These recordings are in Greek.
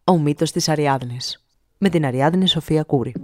Ο μύθος της Αριάδνης, με την Αριάδνη Σοφία Κούρη.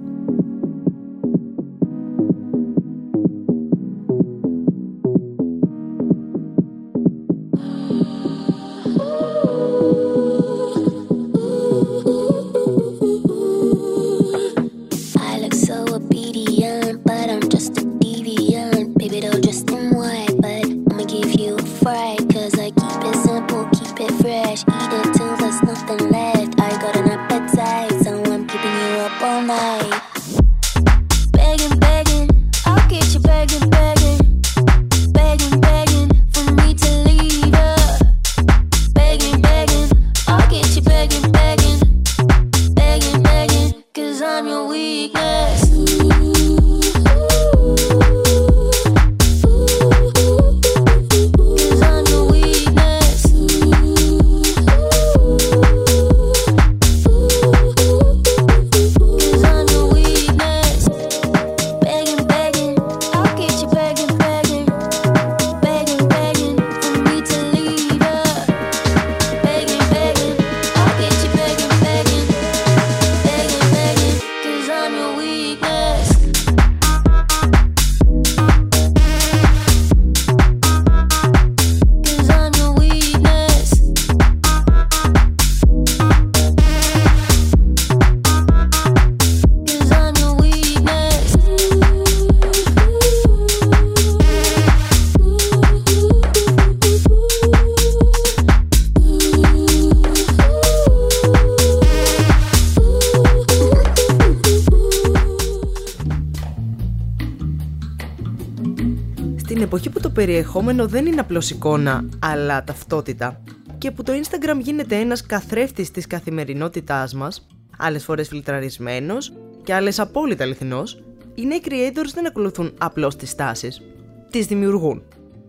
Στην εποχή που το περιεχόμενο δεν είναι απλώς εικόνα, αλλά ταυτότητα, και που το Instagram γίνεται ένας καθρέφτης της καθημερινότητάς μας, άλλες φορές φιλτραρισμένος και άλλες απόλυτα αληθινός, οι νέοι creators δεν ακολουθούν απλώς τις τάσεις, τις δημιουργούν.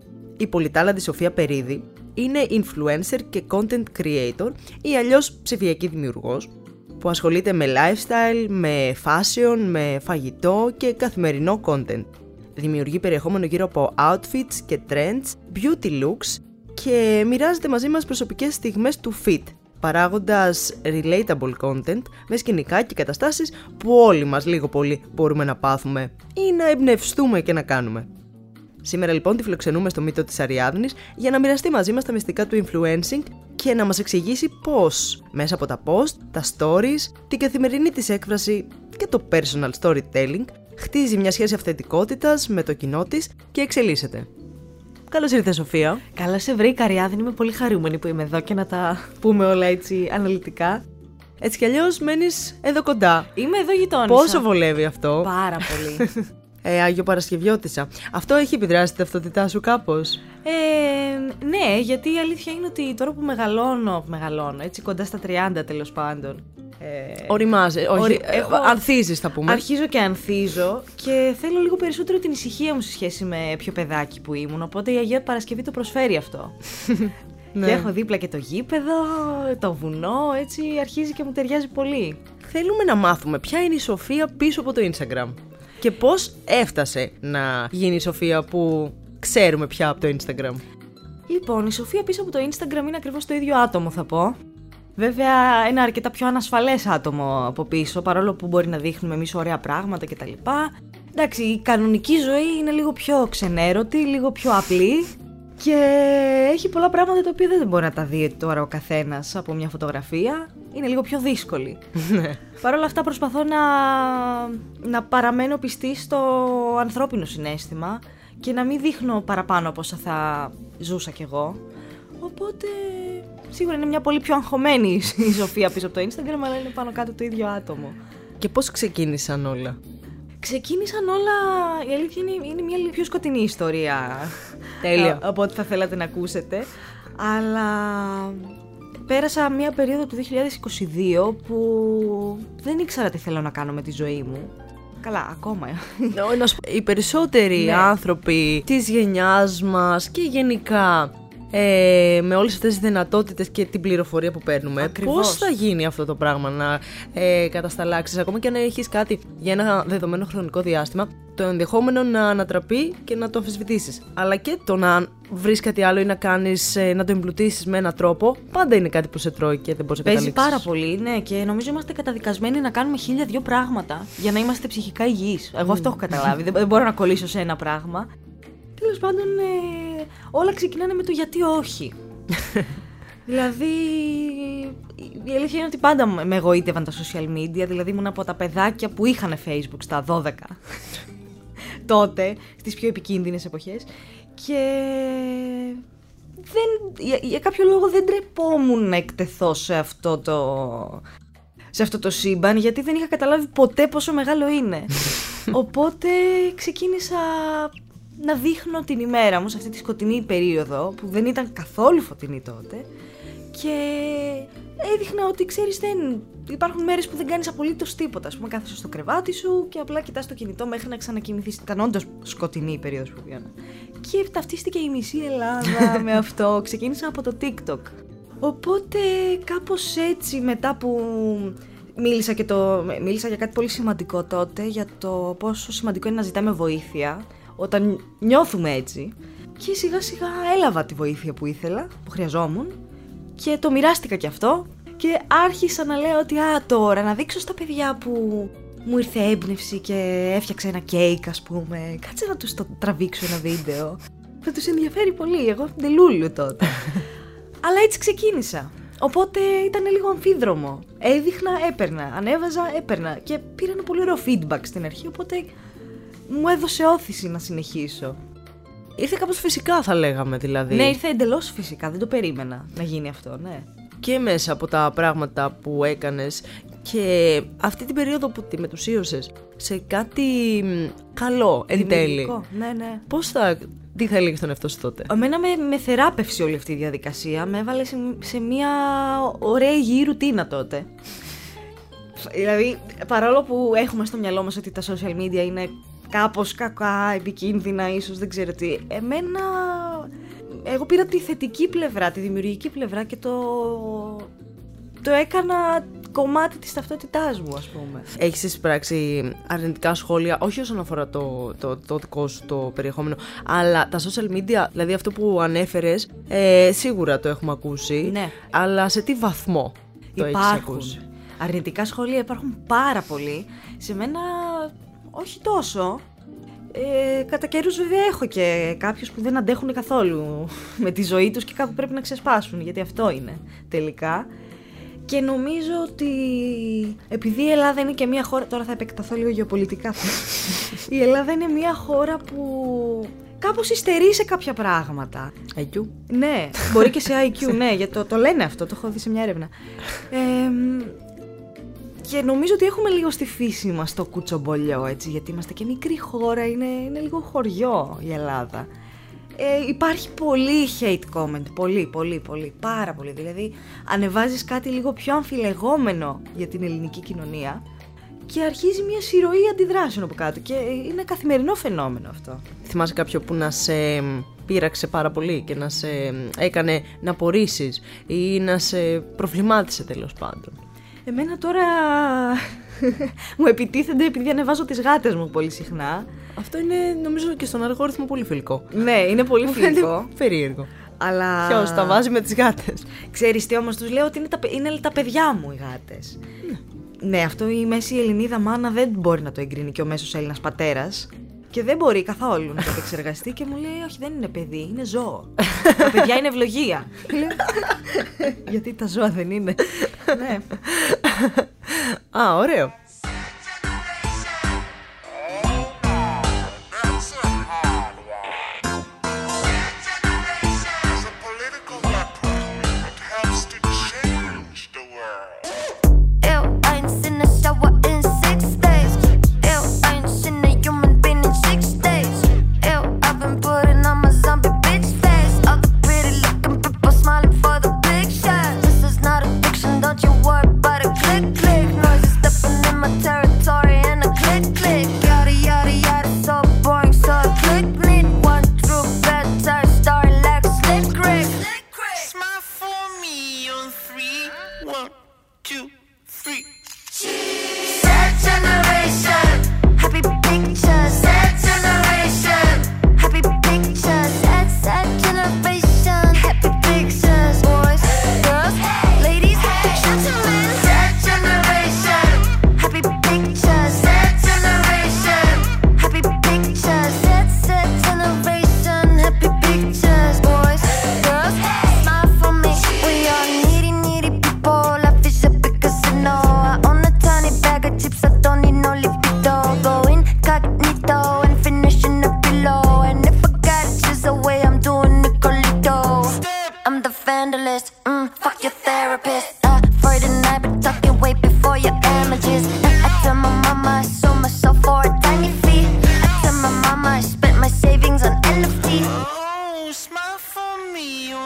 Η πολυτάλαντη Σοφία Περίδη είναι influencer και content creator ή αλλιώς ψηφιακή δημιουργός, που ασχολείται με lifestyle, με fashion, με φαγητό και καθημερινό content. Δημιουργεί περιεχόμενο γύρω από outfits και trends, beauty looks και μοιράζεται μαζί μας προσωπικές στιγμές του fit, παράγοντας relatable content με σκηνικά και καταστάσεις που όλοι μας λίγο πολύ μπορούμε να πάθουμε ή να εμπνευστούμε και να κάνουμε. Σήμερα λοιπόν τη φιλοξενούμε στο μύθο της Αριάδνης για να μοιραστεί μαζί μας τα μυστικά του influencing και να μας εξηγήσει πώς μέσα από τα post, τα stories, την καθημερινή της έκφραση και το personal storytelling χτίζει μια σχέση αυθεντικότητας με το κοινό της και εξελίσσεται. Καλώς ήρθες, Σοφία. Καλώς σε βρήκα, Αριάδνη. Είμαι πολύ χαρούμενη που είμαι εδώ και να τα πούμε όλα έτσι αναλυτικά. Έτσι κι αλλιώς μένεις εδώ κοντά. Είμαι εδώ γειτόνισσα. Πόσο βολεύει αυτό? Πάρα πολύ. Άγιο Παρασκευιώτισσα. Αυτό έχει επιδράσει την ταυτότητά σου κάπως? Ναι, γιατί η αλήθεια είναι ότι τώρα που μεγαλώνω, έτσι κοντά στα 30 τέλος πάντων. Οριμάζε, όχι, ανθίζεις θα πούμε. Αρχίζω και ανθίζω και θέλω λίγο περισσότερο την ησυχία μου σε σχέση με πιο παιδάκι που ήμουν, οπότε η Αγία Παρασκευή το προσφέρει αυτό. Ναι. Και έχω δίπλα και το γήπεδο, το βουνό, έτσι αρχίζει και μου ταιριάζει πολύ. Θέλουμε να μάθουμε ποια είναι η Σοφία πίσω από το Instagram και πώς έφτασε να γίνει η Σοφία που ξέρουμε πια από το Instagram. Λοιπόν, η Σοφία πίσω από το Instagram είναι ακριβώς το ίδιο άτομο, θα πω. Βέβαια, ένα αρκετά πιο ανασφαλές άτομο από πίσω, παρόλο που μπορεί να δείχνουμε εμείς ωραία πράγματα κτλ. Εντάξει, η κανονική ζωή είναι λίγο πιο ξενέρωτη, λίγο πιο απλή και έχει πολλά πράγματα τα οποία δεν μπορεί να τα δει τώρα ο καθένας από μια φωτογραφία. Είναι λίγο πιο δύσκολη. Παρ' όλα αυτά προσπαθώ να παραμένω πιστή στο ανθρώπινο συναίσθημα και να μην δείχνω παραπάνω από όσα θα ζούσα κι εγώ. Οπότε σίγουρα είναι μια πολύ πιο αγχωμένη η Σοφία πίσω από το Instagram, αλλά είναι πάνω κάτω το ίδιο άτομο. Και πώς ξεκίνησαν όλα? Ξεκίνησαν όλα, η αλήθεια είναι μια πιο σκοτεινή ιστορία. Τέλεια. Από ό,τι θα θέλατε να ακούσετε. Αλλά πέρασα μια περίοδο του 2022 που δεν ήξερα τι θέλω να κάνω με τη ζωή μου. Καλά, ακόμα. Οι περισσότεροι άνθρωποι της γενιάς μας και γενικά με όλες αυτές τις δυνατότητες και την πληροφορία που παίρνουμε. Ακριβώς. Πώς θα γίνει αυτό το πράγμα να κατασταλάξεις, ακόμα και αν έχεις κάτι για ένα δεδομένο χρονικό διάστημα, το ενδεχόμενο να ανατραπεί και να το αμφισβητήσεις. Αλλά και το να βρεις κάτι άλλο ή να κάνεις, να το εμπλουτίσεις με έναν τρόπο, πάντα είναι κάτι που σε τρώει και δεν μπορείς να καταλήξεις. Παίζει πάρα πολύ, ναι, και νομίζω είμαστε καταδικασμένοι να κάνουμε 1002 πράγματα για να είμαστε ψυχικά υγιείς. Εγώ αυτό έχω καταλάβει. Δεν μπορώ να κολλήσω σε ένα πράγμα. Τέλος πάντων, όλα ξεκινάνε με το γιατί όχι. Δηλαδή, η αλήθεια είναι ότι πάντα με εγωίτευαν τα social media, δηλαδή ήμουν από τα παιδάκια που είχαν Facebook στα 12 τότε, στις πιο επικίνδυνες εποχές, και για κάποιο λόγο δεν τρεπόμουν να εκτεθώ σε αυτό το σύμπαν, γιατί δεν είχα καταλάβει ποτέ πόσο μεγάλο είναι. Οπότε ξεκίνησα να δείχνω την ημέρα μου σε αυτή τη σκοτεινή περίοδο που δεν ήταν καθόλου φωτεινή τότε, και έδειχνα ότι, ξέρεις, υπάρχουν μέρες που δεν κάνεις απολύτως τίποτα. Ας πούμε, κάθεσαι στο κρεβάτι σου και απλά κοιτάς το κινητό μέχρι να ξανακοιμηθείς. Ήταν όντως σκοτεινή η περίοδος που βιώνα. Και ταυτίστηκε η μισή Ελλάδα με αυτό. Ξεκίνησα από το TikTok. Οπότε κάπως έτσι, μετά που μίλησα για κάτι πολύ σημαντικό τότε, για το πόσο σημαντικό είναι να ζητάμε βοήθεια όταν νιώθουμε έτσι, και σιγά σιγά έλαβα τη βοήθεια που ήθελα, που χρειαζόμουν, και το μοιράστηκα κι αυτό, και άρχισα να λέω ότι τώρα να δείξω στα παιδιά που μου ήρθε έμπνευση και έφτιαξα ένα κέικ, ας πούμε, κάτσε να τους το τραβήξω ένα βίντεο, θα τους ενδιαφέρει πολύ, εγώ ντελούλου τότε. Αλλά έτσι ξεκίνησα. Οπότε ήταν λίγο αμφίδρομο. Έδειχνα, έπαιρνα, ανέβαζα, έπαιρνα, και πήρα ένα πολύ ωραίο feedback στην αρχή, οπότε μου έδωσε όθηση να συνεχίσω. Ήρθε κάπως φυσικά, θα λέγαμε, δηλαδή. Ναι, ήρθε εντελώς φυσικά, δεν το περίμενα να γίνει αυτό, ναι. Και μέσα από τα πράγματα που έκανες και αυτή την περίοδο που τη μετουσίωσες σε κάτι καλό εν τέλει. Ναι, ναι. Τι θα έλεγες τον εαυτό σου τότε? Εμένα με θεράπευσε όλη αυτή η διαδικασία, με έβαλε σε μια ωραία υγιή ρουτίνα τότε. Δηλαδή, παρόλο που έχουμε στο μυαλό μας ότι τα social media είναι κάπως κακά, επικίνδυνα, ίσως, δεν ξέρω τι, εγώ πήρα τη θετική πλευρά, τη δημιουργική πλευρά, και το έκανα κομμάτι της ταυτότητάς μου, ας πούμε. Έχεις εισπράξει αρνητικά σχόλια, όχι όσον αφορά το δικό σου το περιεχόμενο, αλλά τα social media, δηλαδή αυτό που ανέφερες, σίγουρα το έχουμε ακούσει, ναι. Αλλά σε τι βαθμό το έχεις ακούσει? Αρνητικά σχόλια υπάρχουν πάρα πολύ. Σε μένα όχι τόσο. Κατά καιρούς βέβαια έχω και κάποιους που δεν αντέχουν καθόλου με τη ζωή τους και κάπου πρέπει να ξεσπάσουν, γιατί αυτό είναι τελικά. Και νομίζω ότι επειδή η Ελλάδα είναι και μια χώρα, τώρα θα επεκταθώ λίγο γεωπολιτικά, η Ελλάδα είναι μια χώρα που κάπως υστερεί σε κάποια πράγματα. IQ. Ναι, μπορεί και σε IQ, ναι, γιατί το λένε αυτό, το έχω δει σε μια έρευνα. Και νομίζω ότι έχουμε λίγο στη φύση μας το κουτσομπολιό, έτσι, γιατί είμαστε και μικρή χώρα, είναι λίγο χωριό η Ελλάδα. Υπάρχει πολύ hate comment, πολύ, πάρα πολύ. Δηλαδή, ανεβάζεις κάτι λίγο πιο αμφιλεγόμενο για την ελληνική κοινωνία και αρχίζει μια συρροή αντιδράσεων από κάτω, και είναι καθημερινό φαινόμενο αυτό. Θυμάσαι κάποιο που να σε πείραξε πάρα πολύ και να σε έκανε να απορρίσεις ή να σε προβλημάτισε, τέλος πάντων? Εμένα τώρα μου επιτίθενται επειδή ανεβάζω τις γάτες μου πολύ συχνά. Αυτό είναι, νομίζω, και στον αλγόριθμο πολύ φιλικό. Ναι, είναι πολύ φιλικό. Περίεργο. Αλλά ποιος τα βάζει με τις γάτες? Ξέρεις τι όμως τους λέω? Ότι είναι τα παιδιά μου οι γάτες. Ναι, αυτό η μέση Ελληνίδα μάνα δεν μπορεί να το εγκρίνει, και ο μέσος Έλληνας πατέρας. Και δεν μπορεί καθόλου να το επεξεργαστεί και μου λέει: όχι, δεν είναι παιδί, είναι ζώο. Τα παιδιά είναι ευλογία. Γιατί τα ζώα δεν είναι? Ναι. Α, ωραίο. Don't you worry about a click, click. Noises stepping in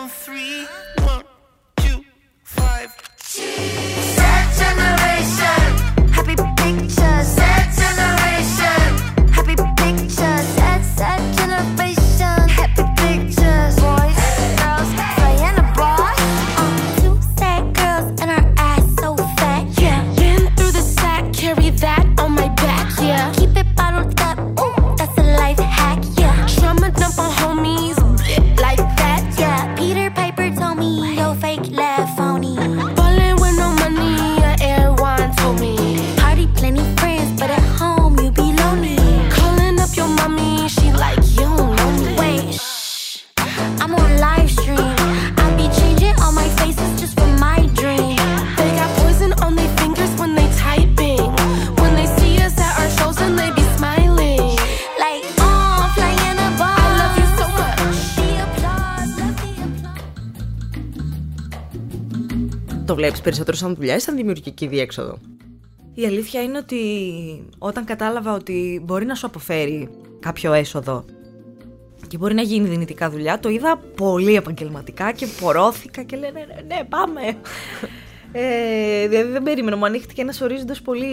on 3, 1, 2, 5. Sad generation, Happy pictures, sad generation. happy pictures, sad generation, happy pictures. Boys, girls, playing a boy. Two sad girls and her ass so fat. Yeah, Been through the sack, carry that on my back, yeah. keep it bottled up. Ooh, that's a life hack. Yeah, Trauma dump on homies, bleh, like that, yeah. yeah. Peter Piper told me yo fake laugh phony. Ballin' with no money, Air One told me. Party plenty friends, but at home you be lonely. Calling up your mommy, she like, you don't know me. Wait, shh, I'm on live stream. I be changing all my faces just for my dream. They got poison on their fingers when they typing. When they see us at our shows and they be smiling. Like, oh, flying a bar. I love you so much. The applause, love the applause. Το βλέπεις περισσότερο σαν δουλειά ή σαν δημιουργική διέξοδο? Η αλήθεια είναι ότι όταν κατάλαβα ότι μπορεί να σου αποφέρει κάποιο έσοδο και μπορεί να γίνει δυνητικά δουλειά, το είδα πολύ επαγγελματικά και πορώθηκα και λένε ναι πάμε. Δηλαδή δεν περίμενα, μου ανοίχτηκε ένας ορίζοντας πολύ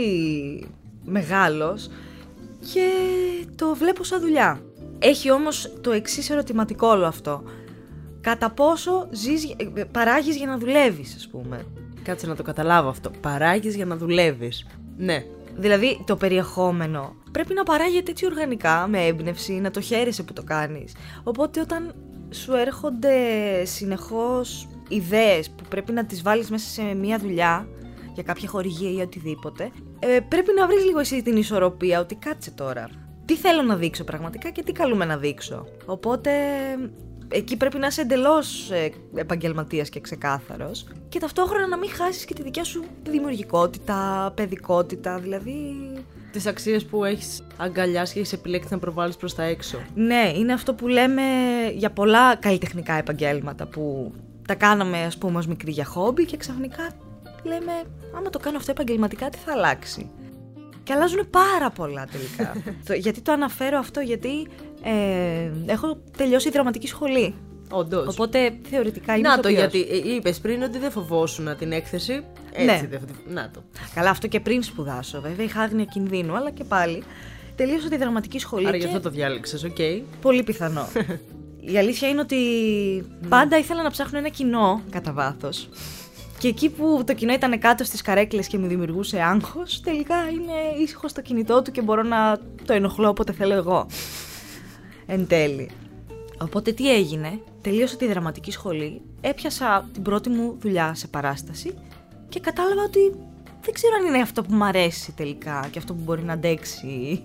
μεγάλος και το βλέπω σαν δουλειά. Έχει όμως το εξής ερωτηματικό όλο αυτό. Κατά πόσο παράγεις για να δουλεύεις, ας πούμε. Κάτσε να το καταλάβω αυτό. Παράγεις για να δουλεύεις. Ναι. Δηλαδή το περιεχόμενο πρέπει να παράγεται έτσι οργανικά, με έμπνευση, να το χαίρεσαι που το κάνεις. Οπότε όταν σου έρχονται συνεχώς ιδέες που πρέπει να τις βάλεις μέσα σε μια δουλειά για κάποια χορηγία ή οτιδήποτε, πρέπει να βρεις λίγο εσύ την ισορροπία, ότι κάτσε τώρα. Τι θέλω να δείξω πραγματικά και τι καλούμε να δείξω. Οπότε εκεί πρέπει να είσαι εντελώς επαγγελματίας και ξεκάθαρος και ταυτόχρονα να μην χάσεις και τη δικιά σου δημιουργικότητα, παιδικότητα, δηλαδή... Τις αξίες που έχεις αγκαλιάσει και έχεις επιλέξει να προβάλλεις προς τα έξω. Ναι, είναι αυτό που λέμε για πολλά καλλιτεχνικά επαγγέλματα που τα κάναμε ας πούμε ως μικροί για χόμπι και ξαφνικά λέμε άμα το κάνω αυτό επαγγελματικά τι θα αλλάξει. Και αλλάζουν πάρα πολλά τελικά. Γιατί το αναφέρω αυτό, γιατί έχω τελειώσει δραματική σχολή. Όντως. Οπότε θεωρητικά είμαι Να το, ηθοποιός. γιατί είπες πριν ότι δεν φοβόσουν την έκθεση. Έτσι Ναι. δεν. Να το. Καλά, αυτό και πριν σπουδάσω, βέβαια. Είχα άγνοια κινδύνου, αλλά και πάλι. Τελείωσα τη δραματική σχολή. Άρα και γι' αυτό το διάλεξες, οκ. πολύ πιθανό. Η αλήθεια είναι ότι πάντα ήθελα να ψάχνω ένα κοινό κατά βάθος. Και εκεί που το κοινό ήταν κάτω στις καρέκλες και μου δημιουργούσε άγχος, τελικά είναι ήσυχο στο κινητό του και μπορώ να το ενοχλώ όποτε θέλω εγώ. Εν τέλει. Οπότε τι έγινε, τελείωσα τη δραματική σχολή, έπιασα την πρώτη μου δουλειά σε παράσταση και κατάλαβα ότι δεν ξέρω αν είναι αυτό που μου αρέσει τελικά και αυτό που μπορεί να αντέξει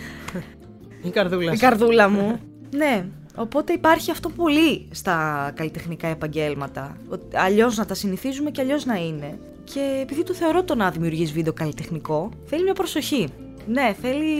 Η καρδούλα η σου. καρδούλα μου. Ναι, οπότε υπάρχει αυτό πολύ στα καλλιτεχνικά επαγγέλματα. Αλλιώς να τα συνηθίζουμε και αλλιώς να είναι. Και επειδή το θεωρώ το να δημιουργείς βίντεο καλλιτεχνικό, θέλει μια προσοχή. Ναι, θέλει...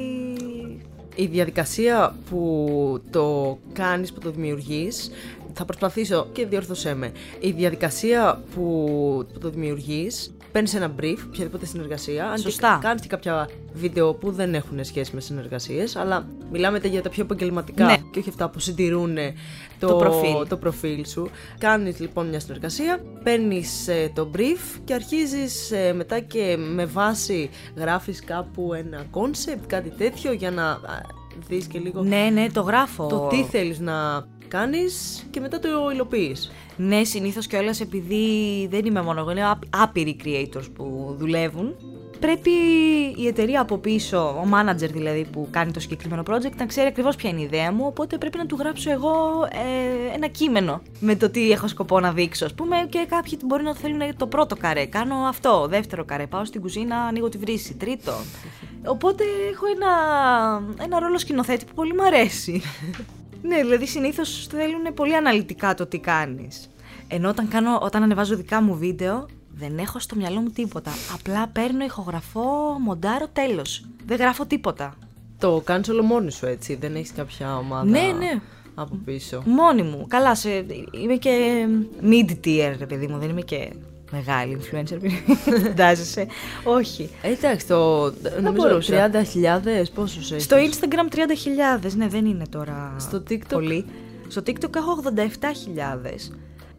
Η διαδικασία που το κάνεις, που το δημιουργείς, θα προσπαθήσω και διόρθωσέ με. Η διαδικασία που το δημιουργείς, παίρνεις ένα brief, οποιαδήποτε συνεργασία. Αν Σωστά. και κάνεις και κάποια βίντεο που δεν έχουν σχέση με συνεργασίες, αλλά μιλάμε για τα πιο επαγγελματικά Ναι. και όχι αυτά που συντηρούν το προφίλ σου. Κάνεις λοιπόν μια συνεργασία, παίρνεις το brief και αρχίζεις μετά και με βάση γράφεις κάπου ένα concept, κάτι τέτοιο για να δεις και λίγο Ναι, το γράφω. το τι θέλεις να κάνεις και μετά το υλοποιείς. Ναι, συνήθως κιόλας επειδή δεν είμαι μόνο εγώ, είναι άπειροι creators που δουλεύουν. Πρέπει η εταιρεία από πίσω, ο manager δηλαδή που κάνει το συγκεκριμένο project, να ξέρει ακριβώς ποια είναι η ιδέα μου, οπότε πρέπει να του γράψω εγώ ένα κείμενο με το τι έχω σκοπό να δείξω, ας πούμε, και κάποιοι μπορεί να θέλουν το πρώτο καρέ, κάνω αυτό, δεύτερο καρέ, πάω στην κουζίνα, ανοίγω τη βρύση, τρίτο. Οπότε έχω ένα ρόλο σκηνοθέτη που πολύ μου αρέσει. Ναι, δηλαδή συνήθως θέλουν πολύ αναλυτικά το τι κάνεις. Ενώ όταν ανεβάζω δικά μου βίντεο, δεν έχω στο μυαλό μου τίποτα. Απλά παίρνω, ηχογραφώ, μοντάρω, τέλος. Δεν γράφω τίποτα. Το κάνεις όλο μόνη σου, έτσι, δεν έχεις κάποια ομάδα Ναι. από πίσω. Μόνη μου. Καλά, είμαι και mid-tier, ρε παιδί μου, δεν είμαι και μεγάλη influencer, φαντάζεσαι. Όχι. Εντάξει, νομίζω μπορούσα. 30.000 πόσους έχεις? Στο Instagram 30.000, ναι, δεν είναι τώρα Στο TikTok? πολύ. Στο TikTok έχω 87.000.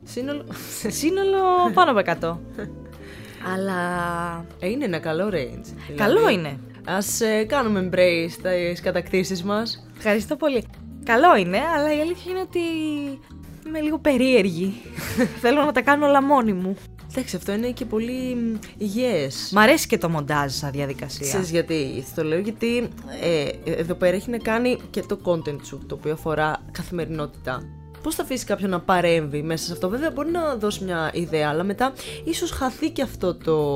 Σύνολο πάνω από 100. Αλλά... είναι ένα καλό range. Καλό είναι. Ας κάνουμε embrace στις κατακτήσεις μας. Ευχαριστώ πολύ. Καλό είναι, αλλά η αλήθεια είναι ότι είμαι λίγο περίεργη. Θέλω να τα κάνω όλα μόνη μου. Εντάξει, αυτό είναι και πολύ υγιές. Μ' αρέσει και το μοντάζ σαν διαδικασία. Ξέρεις γιατί το λέω, γιατί εδώ πέρα έχει να κάνει και το content σου, το οποίο αφορά καθημερινότητα. Πώς θα αφήσει κάποιον να παρέμβει μέσα σε αυτό? Βέβαια μπορεί να δώσει μια ιδέα, αλλά μετά ίσως χαθεί και αυτό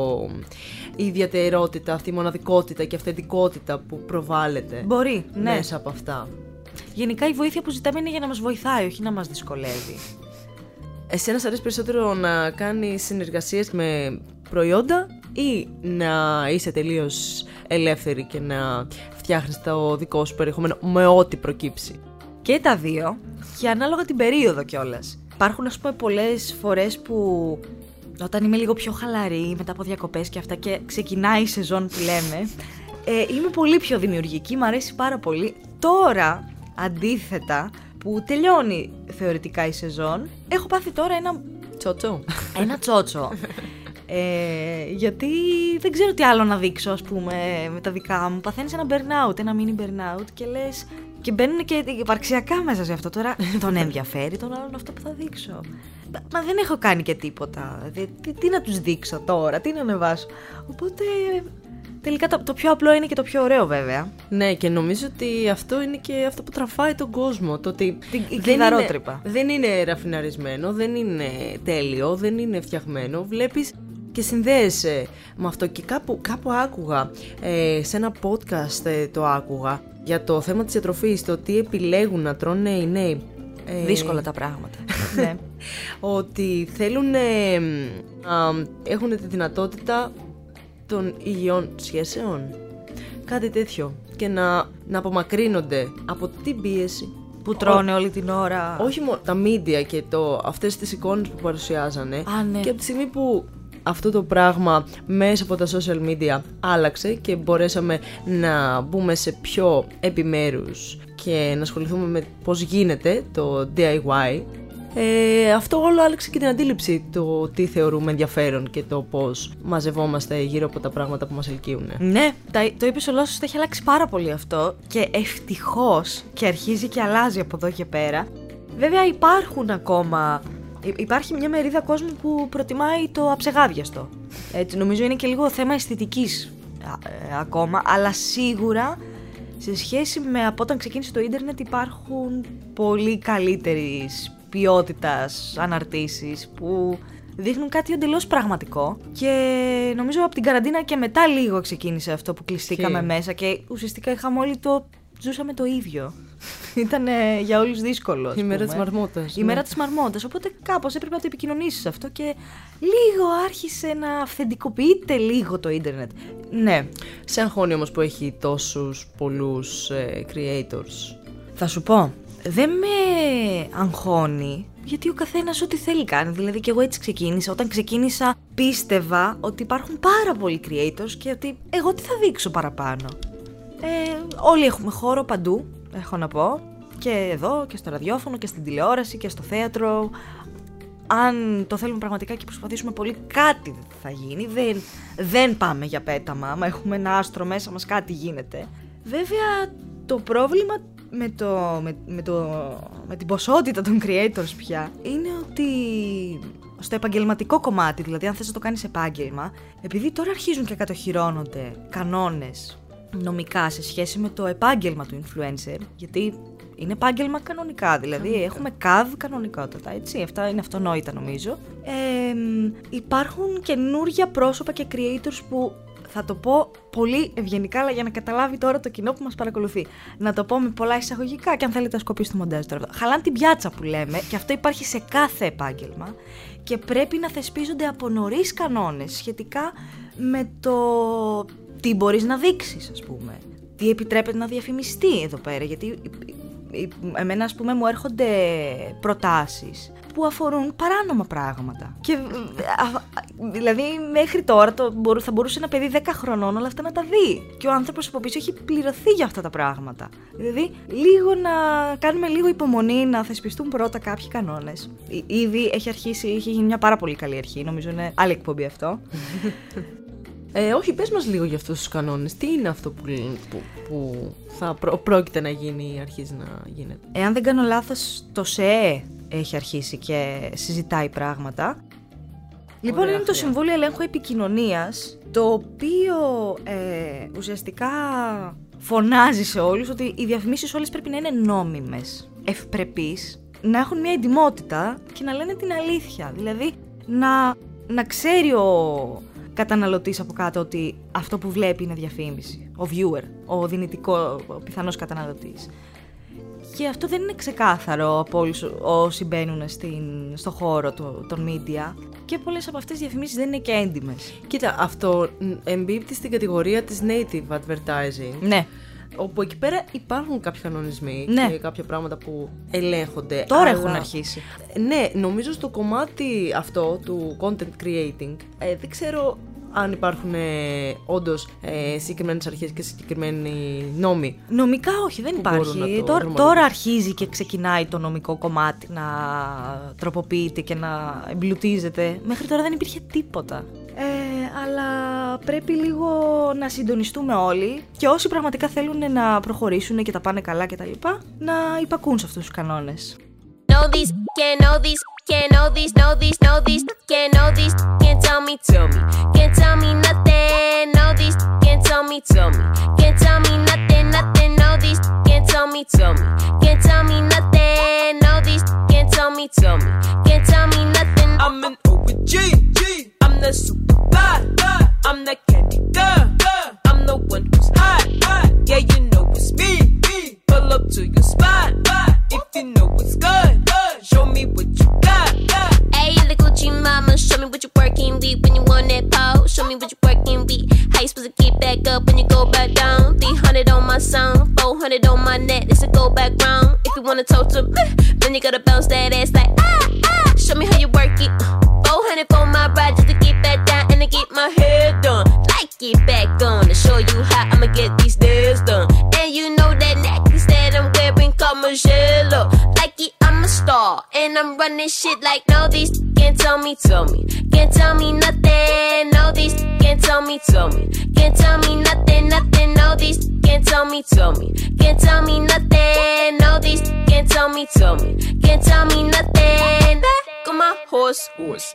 η ιδιαιτερότητα, αυτή η μοναδικότητα και αυθεντικότητα που προβάλλεται. Μπορεί, ναι. Μέσα από αυτά. Γενικά η βοήθεια που ζητάμε είναι για να μας βοηθάει, όχι να μας δυσκολεύει. Εσένα σ' αρέσει περισσότερο να κάνεις συνεργασίες με προϊόντα ή να είσαι τελείως ελεύθερη και να φτιάχνεις το δικό σου περιεχόμενο με ό,τι προκύψει? Και τα δύο, και ανάλογα την περίοδο κιόλας. Υπάρχουν, ας πούμε, πολλές φορές που όταν είμαι λίγο πιο χαλαρή μετά από διακοπές και αυτά και ξεκινάει η σεζόν που λέμε, είμαι πολύ πιο δημιουργική, μου αρέσει πάρα πολύ. Τώρα, αντίθετα, που τελειώνει θεωρητικά η σεζόν, έχω πάθει τώρα ένα τσότσο. Γιατί δεν ξέρω τι άλλο να δείξω, ας πούμε, με τα δικά μου. Παθαίνεις ένα burnout, ένα mini burnout και λες... Και μπαίνουν και υπαρξιακά μέσα σε αυτό. Τώρα τον ενδιαφέρει τον άλλον αυτό που θα δείξω. Μα δεν έχω κάνει και τίποτα. Τι να τους δείξω τώρα, τι να ανεβάσω. Οπότε τελικά το πιο απλό είναι και το πιο ωραίο, βέβαια. Ναι, και νομίζω ότι αυτό είναι και αυτό που τραφάει τον κόσμο. Το ότι η κλειδαρότρυπα. Δεν είναι ραφιναρισμένο, δεν είναι τέλειο, δεν είναι φτιαγμένο. Βλέπεις και συνδέεσαι με αυτό. Και κάπου άκουγα, σε ένα podcast το άκουγα, για το θέμα της διατροφής, το τι επιλέγουν να τρώνε οι νέοι. Δύσκολα τα πράγματα. Ναι. Ότι θέλουν να έχουν τη δυνατότητα των υγιών σχέσεων. Κάτι τέτοιο. Και να απομακρύνονται από την πίεση Που τρώνε όλη την ώρα. Όχι μόνο τα media και αυτές τις εικόνες που παρουσιάζανε. Ναι. Και από τη στιγμή που αυτό το πράγμα μέσα από τα social media άλλαξε και μπορέσαμε να μπούμε σε πιο επιμέρους και να ασχοληθούμε με πώς γίνεται το DIY, αυτό όλο άλλαξε και την αντίληψη το τι θεωρούμε ενδιαφέρον και το πώς μαζευόμαστε γύρω από τα πράγματα που μας ελκύουν. Ναι, το είπες ολόσωστα, έχει αλλάξει πάρα πολύ αυτό και ευτυχώς, και αρχίζει και αλλάζει από εδώ και πέρα. Βέβαια υπάρχουν ακόμα... Υπάρχει μια μερίδα κόσμου που προτιμάει το αψεγάδιαστο. Έτσι, νομίζω είναι και λίγο θέμα αισθητικής ακόμα, αλλά σίγουρα σε σχέση με από όταν ξεκίνησε το ίντερνετ υπάρχουν πολύ καλύτερης ποιότητας αναρτήσεις που δείχνουν κάτι εντελώς πραγματικό. Και νομίζω από την καραντίνα και μετά λίγο ξεκίνησε αυτό που κλειστήκαμε μέσα και ουσιαστικά είχαμε όλοι ζούσαμε το ίδιο. Ήταν για όλους δύσκολο. Η μέρα της μαρμότας. Η μέρα της μαρμότας. Οπότε κάπως έπρεπε να το επικοινωνήσεις αυτό και λίγο άρχισε να αυθεντικοποιείται λίγο το ίντερνετ. Ναι. Σε αγχώνει όμως που έχει τόσους πολλούς creators? Θα σου πω, δεν με αγχώνει, γιατί ο καθένας ό,τι θέλει κάνει. Δηλαδή και εγώ έτσι ξεκίνησα. Όταν ξεκίνησα πίστευα ότι υπάρχουν πάρα πολλοί creators και ότι εγώ τι θα δείξω παραπάνω. Όλοι έχουμε χώρο παντού, έχω να πω. Και εδώ και στο ραδιόφωνο και στην τηλεόραση και στο θέατρο. Αν το θέλουμε πραγματικά και προσπαθήσουμε πολύ, κάτι θα γίνει. Δεν πάμε για πέταμα. Άμα έχουμε ένα άστρο μέσα μας, κάτι γίνεται. Βέβαια, το πρόβλημα με την ποσότητα των creators πια είναι ότι στο επαγγελματικό κομμάτι, δηλαδή αν θες να το κάνεις επάγγελμα, επειδή τώρα αρχίζουν και κατοχυρώνονται κανόνες νομικά σε σχέση με το επάγγελμα του influencer, γιατί είναι επάγγελμα κανονικά, δηλαδή έχουμε CAD κανονικότατα, έτσι, αυτά είναι αυτονόητα νομίζω. Υπάρχουν καινούργια πρόσωπα και creators που θα το πω πολύ ευγενικά, αλλά για να καταλάβει τώρα το κοινό που μας παρακολουθεί. Να το πω με πολλά εισαγωγικά και αν θέλετε να σκοπεί στο μοντάζ τώρα. Χαλάνε την πιάτσα που λέμε και αυτό υπάρχει σε κάθε επάγγελμα και πρέπει να θεσπίζονται από νωρίς κανόνες σχετικά με το τι μπορείς να δείξεις, ας πούμε. Τι επιτρέπεται να διαφημιστεί εδώ πέρα, γιατί εμένα, ας πούμε, μου έρχονται προτάσεις που αφορούν παράνομα πράγματα. Και δηλαδή μέχρι τώρα θα μπορούσε ένα παιδί 10 χρονών όλα αυτά να τα δει. Και ο άνθρωπος από πίσω έχει πληρωθεί για αυτά τα πράγματα. Δηλαδή, λίγο να κάνουμε λίγο υπομονή, να θεσπιστούν πρώτα κάποιοι κανόνες. Ήδη έχει γίνει μια πάρα πολύ καλή αρχή. Νομίζω είναι άλλη εκπομπή αυτό. Όχι, πες μας λίγο για αυτούς τους κανόνες. Τι είναι αυτό που θα πρόκειται να γίνει ή αρχίζει να γίνεται? Εάν δεν κάνω λάθος, το ΣΕΕ έχει αρχίσει και συζητάει πράγματα. Λοιπόν, είναι το Συμβούλιο Ελέγχου Επικοινωνίας, το οποίο ουσιαστικά φωνάζει σε όλους ότι οι διαφημίσεις όλες πρέπει να είναι νόμιμες, ευπρεπείς, να έχουν μια εντιμότητα και να λένε την αλήθεια. Δηλαδή, να ξέρει ο καταναλωτής από κάτω ότι αυτό που βλέπει είναι διαφήμιση. Ο viewer, ο δυνητικό, ο πιθανός καταναλωτής. Και αυτό δεν είναι ξεκάθαρο από όλους όσοι μπαίνουν στο χώρο των media. Και πολλές από αυτές τις διαφημίσεις δεν είναι και έντιμες. Κοίτα, αυτό εμπίπτει στην κατηγορία της native advertising. Ναι. Όπου εκεί πέρα υπάρχουν κάποιοι κανονισμοί και κάποια πράγματα που ελέγχονται. Τώρα έχουν αρχίσει. Ναι, νομίζω στο κομμάτι αυτό του content creating δεν ξέρω αν υπάρχουν όντως συγκεκριμένες αρχές και συγκεκριμένοι νόμοι. Νομικά όχι, δεν υπάρχει. Τώρα αρχίζει και ξεκινάει το νομικό κομμάτι να τροποποιείται και να εμπλουτίζεται. Μέχρι τώρα δεν υπήρχε τίποτα. Αλλά πρέπει λίγο να συντονιστούμε όλοι και όσοι πραγματικά θέλουν να προχωρήσουν και τα πάνε καλά κτλ. Να υπακούν σε αυτούς τους κανόνες. Know these, can't know these, can't know these, know these, know these, can't know these, can't tell me, can't tell me nothing, know these, can't tell me, can't tell me nothing, nothing, know these, can't tell me, can't tell me nothing, know these, can't tell me, can't tell me nothing. I'm an OG, I'm the super fly, I'm the candy girl, I'm the one who's hot, yeah you know it's me, pull up to your spot, if you know what's good, show me what you got. Hey, the Gucci mama, show me what you working with when you on that pole. Show me what you working with. How you supposed to get back up when you go back down? 300 on my song, 400 on my neck. This a go back round. If you wanna talk to me, then you gotta bounce that ass like Show me how you work it. 400 for my ride just to get back down and to get my hair done. Like it back on to show you how I'ma get these nails done. And you know that necklace that I'm wearing called Margiela. Like it, I'm a star and I'm running shit like no these can't tell me, can't tell me nothing. No these can't tell me, can't tell me nothing, nothing. No these can't tell me, can't tell me nothing. No these can't tell me, can't tell me nothing. Back on my horse.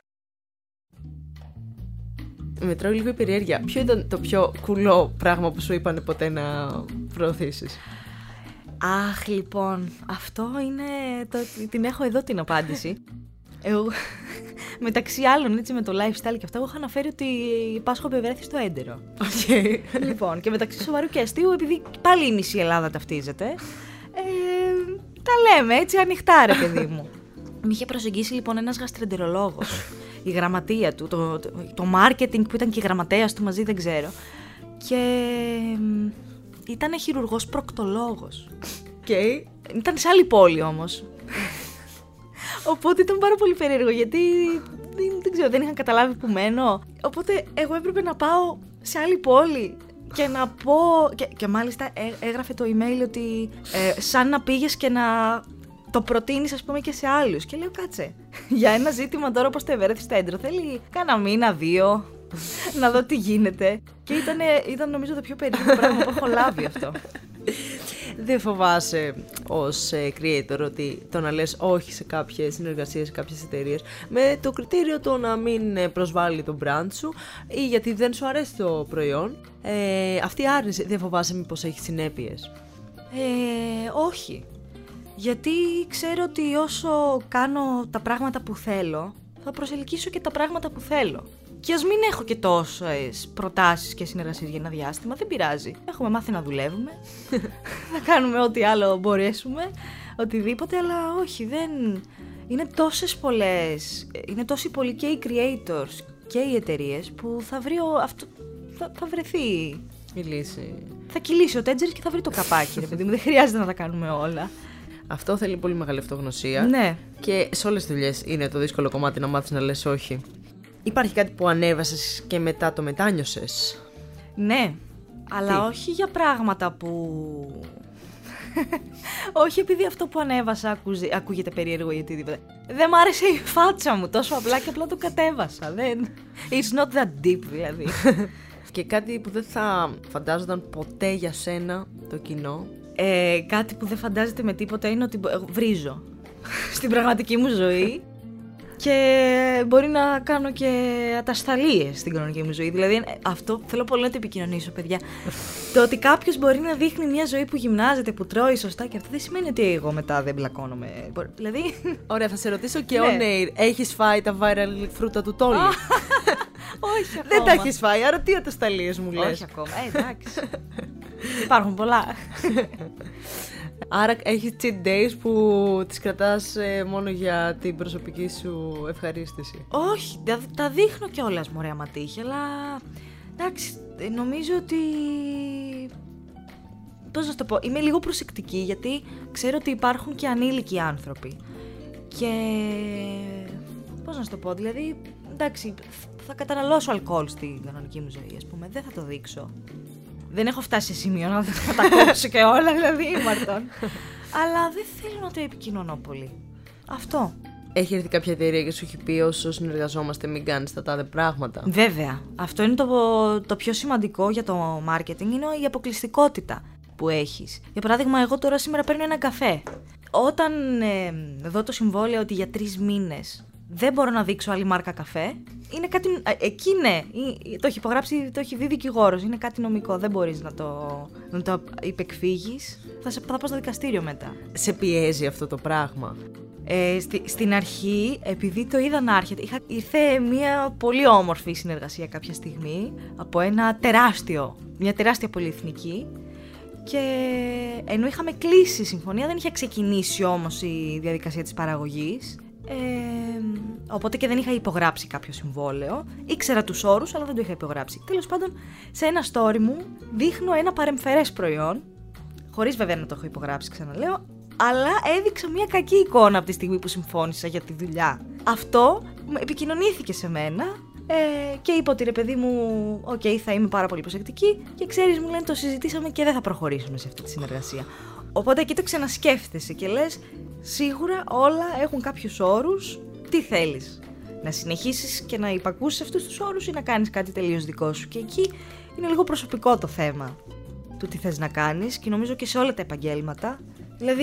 Με τρώει λίγο η περιέργεια. Ποιο ήταν το πιο κουλό πράγμα που σου είπανε ποτέ να προωθήσεις? Αχ, λοιπόν, αυτό είναι. Την έχω εδώ την απάντηση. Εγώ, μεταξύ άλλων, έτσι με το lifestyle και αυτά, εγώ είχα αναφέρει ότι πάσχω από στο έντερο. Okay. Λοιπόν, και μεταξύ σοβαρού και αστείου, επειδή πάλι η μισή Ελλάδα ταυτίζεται, τα λέμε έτσι ανοιχτά, ρε παιδί μου. Με είχε προσεγγίσει λοιπόν ένας γαστρεντερολόγος, η γραμματεία του, το marketing που ήταν και η γραμματέας του μαζί, δεν ξέρω. Και ήταν χειρουργός προκτολόγος. Okay. Ήταν σε άλλη πόλη όμως. Οπότε ήταν πάρα πολύ περίεργο, γιατί δεν ξέρω, δεν είχαν καταλάβει που μένω. Οπότε εγώ έπρεπε να πάω σε άλλη πόλη και να πω. Και μάλιστα έγραφε το email ότι σαν να πήγες και να το προτείνεις, ας πούμε, και σε άλλους. Και λέω, κάτσε. Για ένα ζήτημα τώρα όπως το ευέρεθη στο έντρο, θέλει κάνα μήνα, 2, να δω τι γίνεται. Και ήταν νομίζω το πιο περίεργο πράγμα που έχω λάβει αυτό. Δεν φοβάσαι ως creator ότι το να λες όχι σε κάποιες συνεργασίες, σε κάποιες εταιρείες με το κριτήριο το να μην προσβάλλει το brand σου ή γιατί δεν σου αρέσει το προϊόν, αυτή η άρνηση δεν φοβάσαι μήπως έχει συνέπειες? Όχι. Γιατί ξέρω ότι όσο κάνω τα πράγματα που θέλω, θα προσελκύσω και τα πράγματα που θέλω. Και ας μην έχω και τόσες προτάσεις και συνεργασίες για ένα διάστημα, δεν πειράζει. Έχουμε μάθει να δουλεύουμε, θα κάνουμε ό,τι άλλο μπορέσουμε, οτιδήποτε, αλλά όχι, δεν... Είναι τόσες πολλές, είναι τόσοι πολλοί και οι creators και οι εταιρείες που θα βρει θα βρεθεί η λύση. Θα κυλήσει ο Τέντζερης και θα βρει το καπάκι, ρε παιδί μου, δεν χρειάζεται να τα κάνουμε όλα. Αυτό θέλει πολύ μεγάλη αυτογνωσία. Ναι. Και σε όλες τις δουλειές είναι το δύσκολο κομμάτι να μάθεις να λες όχι. Υπάρχει κάτι που ανέβασες και μετά το μετάνιωσες? Ναι, αλλά όχι για πράγματα που... όχι επειδή αυτό που ανέβασα ακούγεται περίεργο ή οτιδήποτε. Δεν μ' άρεσε η φάτσα μου τόσο απλά και απλά το κατέβασα. It's not that deep δηλαδή. Και κάτι που δεν θα φαντάζονταν ποτέ για σένα το κοινό? Κάτι που δεν φαντάζεται με τίποτα είναι ότι βρίζω στην πραγματική μου ζωή και μπορεί να κάνω και ατασταλίες στην κανονική μου ζωή. Δηλαδή αυτό θέλω πολύ να το επικοινωνήσω, παιδιά. Το ότι κάποιος μπορεί να δείχνει μια ζωή που γυμνάζεται, που τρώει σωστά και αυτό δεν σημαίνει ότι εγώ μετά δεν μπλακώνομαι. Δηλαδή... Ωραία, θα σε ρωτήσω και on air. Έχεις φάει τα viral φρούτα του Τόλι? Όχι ακόμα. Δεν τα έχεις φάει, άρα τι ατασταλίες μου λες? Όχι ακόμα, εντάξει. Υπάρχουν πολλά. Άρα έχεις cheat days που τις κρατάς μόνο για την προσωπική σου ευχαρίστηση? Όχι, τα δείχνω κιόλας μωρέ άμα τύχει, αλλά εντάξει, νομίζω ότι... Πώς να το πω, είμαι λίγο προσεκτική γιατί ξέρω ότι υπάρχουν και ανήλικοι άνθρωποι. Και... πώς να το πω, δηλαδή, εντάξει, θα καταναλώσω αλκοόλ στην κανονική μου ζωή, ας πούμε, δεν θα το δείξω. Δεν έχω φτάσει σε σημείο να τα κόψω και όλα, δηλαδή, Μαρτών. Αλλά δεν θέλω να το επικοινωνώ πολύ. Αυτό. Έχει έρθει κάποια εταιρεία και σου έχει πει όσο συνεργαζόμαστε μην κάνεις τα τάδε πράγματα? Βέβαια. Αυτό είναι το πιο σημαντικό για το marketing, είναι η αποκλειστικότητα που έχεις. Για παράδειγμα, εγώ τώρα σήμερα παίρνω έναν καφέ. Όταν δω το συμβόλαιο ότι για 3 μήνες δεν μπορώ να δείξω άλλη μάρκα καφέ, είναι κάτι. Εκεί ναι, το έχει υπογράψει, το έχει δει δικηγόρος. Είναι κάτι νομικό. Δεν μπορείς να το υπεκφύγεις. Θα πάω στο δικαστήριο μετά. Σε πιέζει αυτό το πράγμα? Στην αρχή, επειδή το είδα να έρχεται, ήρθε μια πολύ όμορφη συνεργασία κάποια στιγμή από μια τεράστια πολυεθνική. Και ενώ είχαμε κλείσει συμφωνία, δεν είχε ξεκινήσει όμως η διαδικασία της παραγωγής. Οπότε και δεν είχα υπογράψει κάποιο συμβόλαιο. Ήξερα τους όρους, αλλά δεν το είχα υπογράψει. Τέλος πάντων, σε ένα story μου δείχνω ένα παρεμφερές προϊόν, χωρίς βέβαια να το έχω υπογράψει, ξαναλέω, αλλά έδειξα μια κακή εικόνα από τη στιγμή που συμφώνησα για τη δουλειά. Αυτό επικοινωνήθηκε σε μένα και είπα ότι ρε παιδί μου, θα είμαι πάρα πολύ προσεκτική και ξέρεις, μου λένε το συζητήσαμε και δεν θα προχωρήσουμε σε αυτή τη συνεργασία. Οπότε εκεί το ξανασκέφτεσαι και λες, σίγουρα όλα έχουν κάποιους όρους. Τι θέλεις, να συνεχίσεις και να υπακούσεις αυτούς τους όρους ή να κάνεις κάτι τελείως δικό σου? Και εκεί είναι λίγο προσωπικό το θέμα του τι θες να κάνεις και νομίζω και σε όλα τα επαγγέλματα. Δηλαδή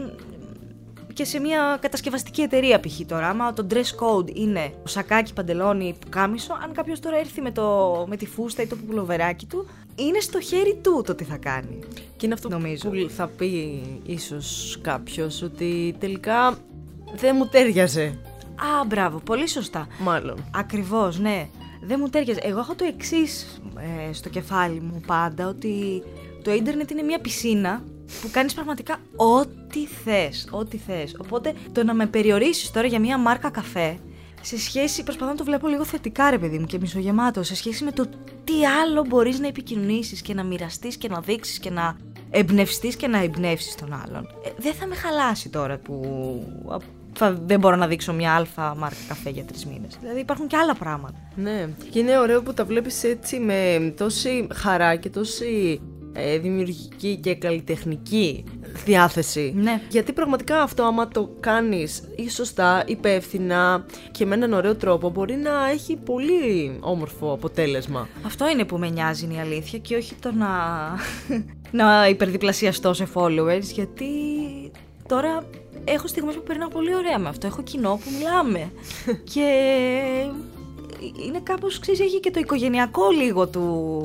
και σε μια κατασκευαστική εταιρεία π.χ. τώρα, άμα το dress code είναι σακάκι, παντελόνι, πουκάμισο, αν κάποιος τώρα έρθει με τη φούστα ή το πουλοβεράκι του, είναι στο χέρι του το τι θα κάνει. Και είναι αυτό νομίζω που θα πει ίσως κάποιος, ότι τελικά δεν μου τέριαζε. Α, μπράβο, πολύ σωστά. Μάλλον. Ακριβώς, ναι. Δεν μου τέριαζε. Εγώ έχω το εξής στο κεφάλι μου πάντα, ότι το ίντερνετ είναι μια πισίνα που κάνεις πραγματικά ό,τι θες. Οπότε το να με περιορίσεις τώρα για μια μάρκα καφέ, σε σχέση, προσπαθώ να το βλέπω λίγο θετικά ρε παιδί μου και μισογεμάτο, σε σχέση με το τι άλλο μπορείς να επικοινωνήσεις και να μοιραστείς και να δείξεις και να εμπνευστείς και να εμπνεύσεις τον άλλον. Δεν θα με χαλάσει τώρα που δεν μπορώ να δείξω μια αλφα μάρκα καφέ για 3 μήνες. Δηλαδή υπάρχουν και άλλα πράγματα. Ναι, και είναι ωραίο που τα βλέπεις έτσι με τόση χαρά και τόση δημιουργική και καλλιτεχνική διάθεση. Ναι. Γιατί πραγματικά αυτό, άμα το κάνεις ή σωστά, υπεύθυνα και με έναν ωραίο τρόπο, μπορεί να έχει πολύ όμορφο αποτέλεσμα. Αυτό είναι που με νοιάζει, είναι η αλήθεια, και όχι το να υπερδιπλασιαστώ σε followers, γιατί τώρα έχω στιγμές που περνάω πολύ ωραία με αυτό. Έχω κοινό που μιλάμε. Και είναι κάπως, ξέρεις, έχει και το οικογενειακό λίγο του...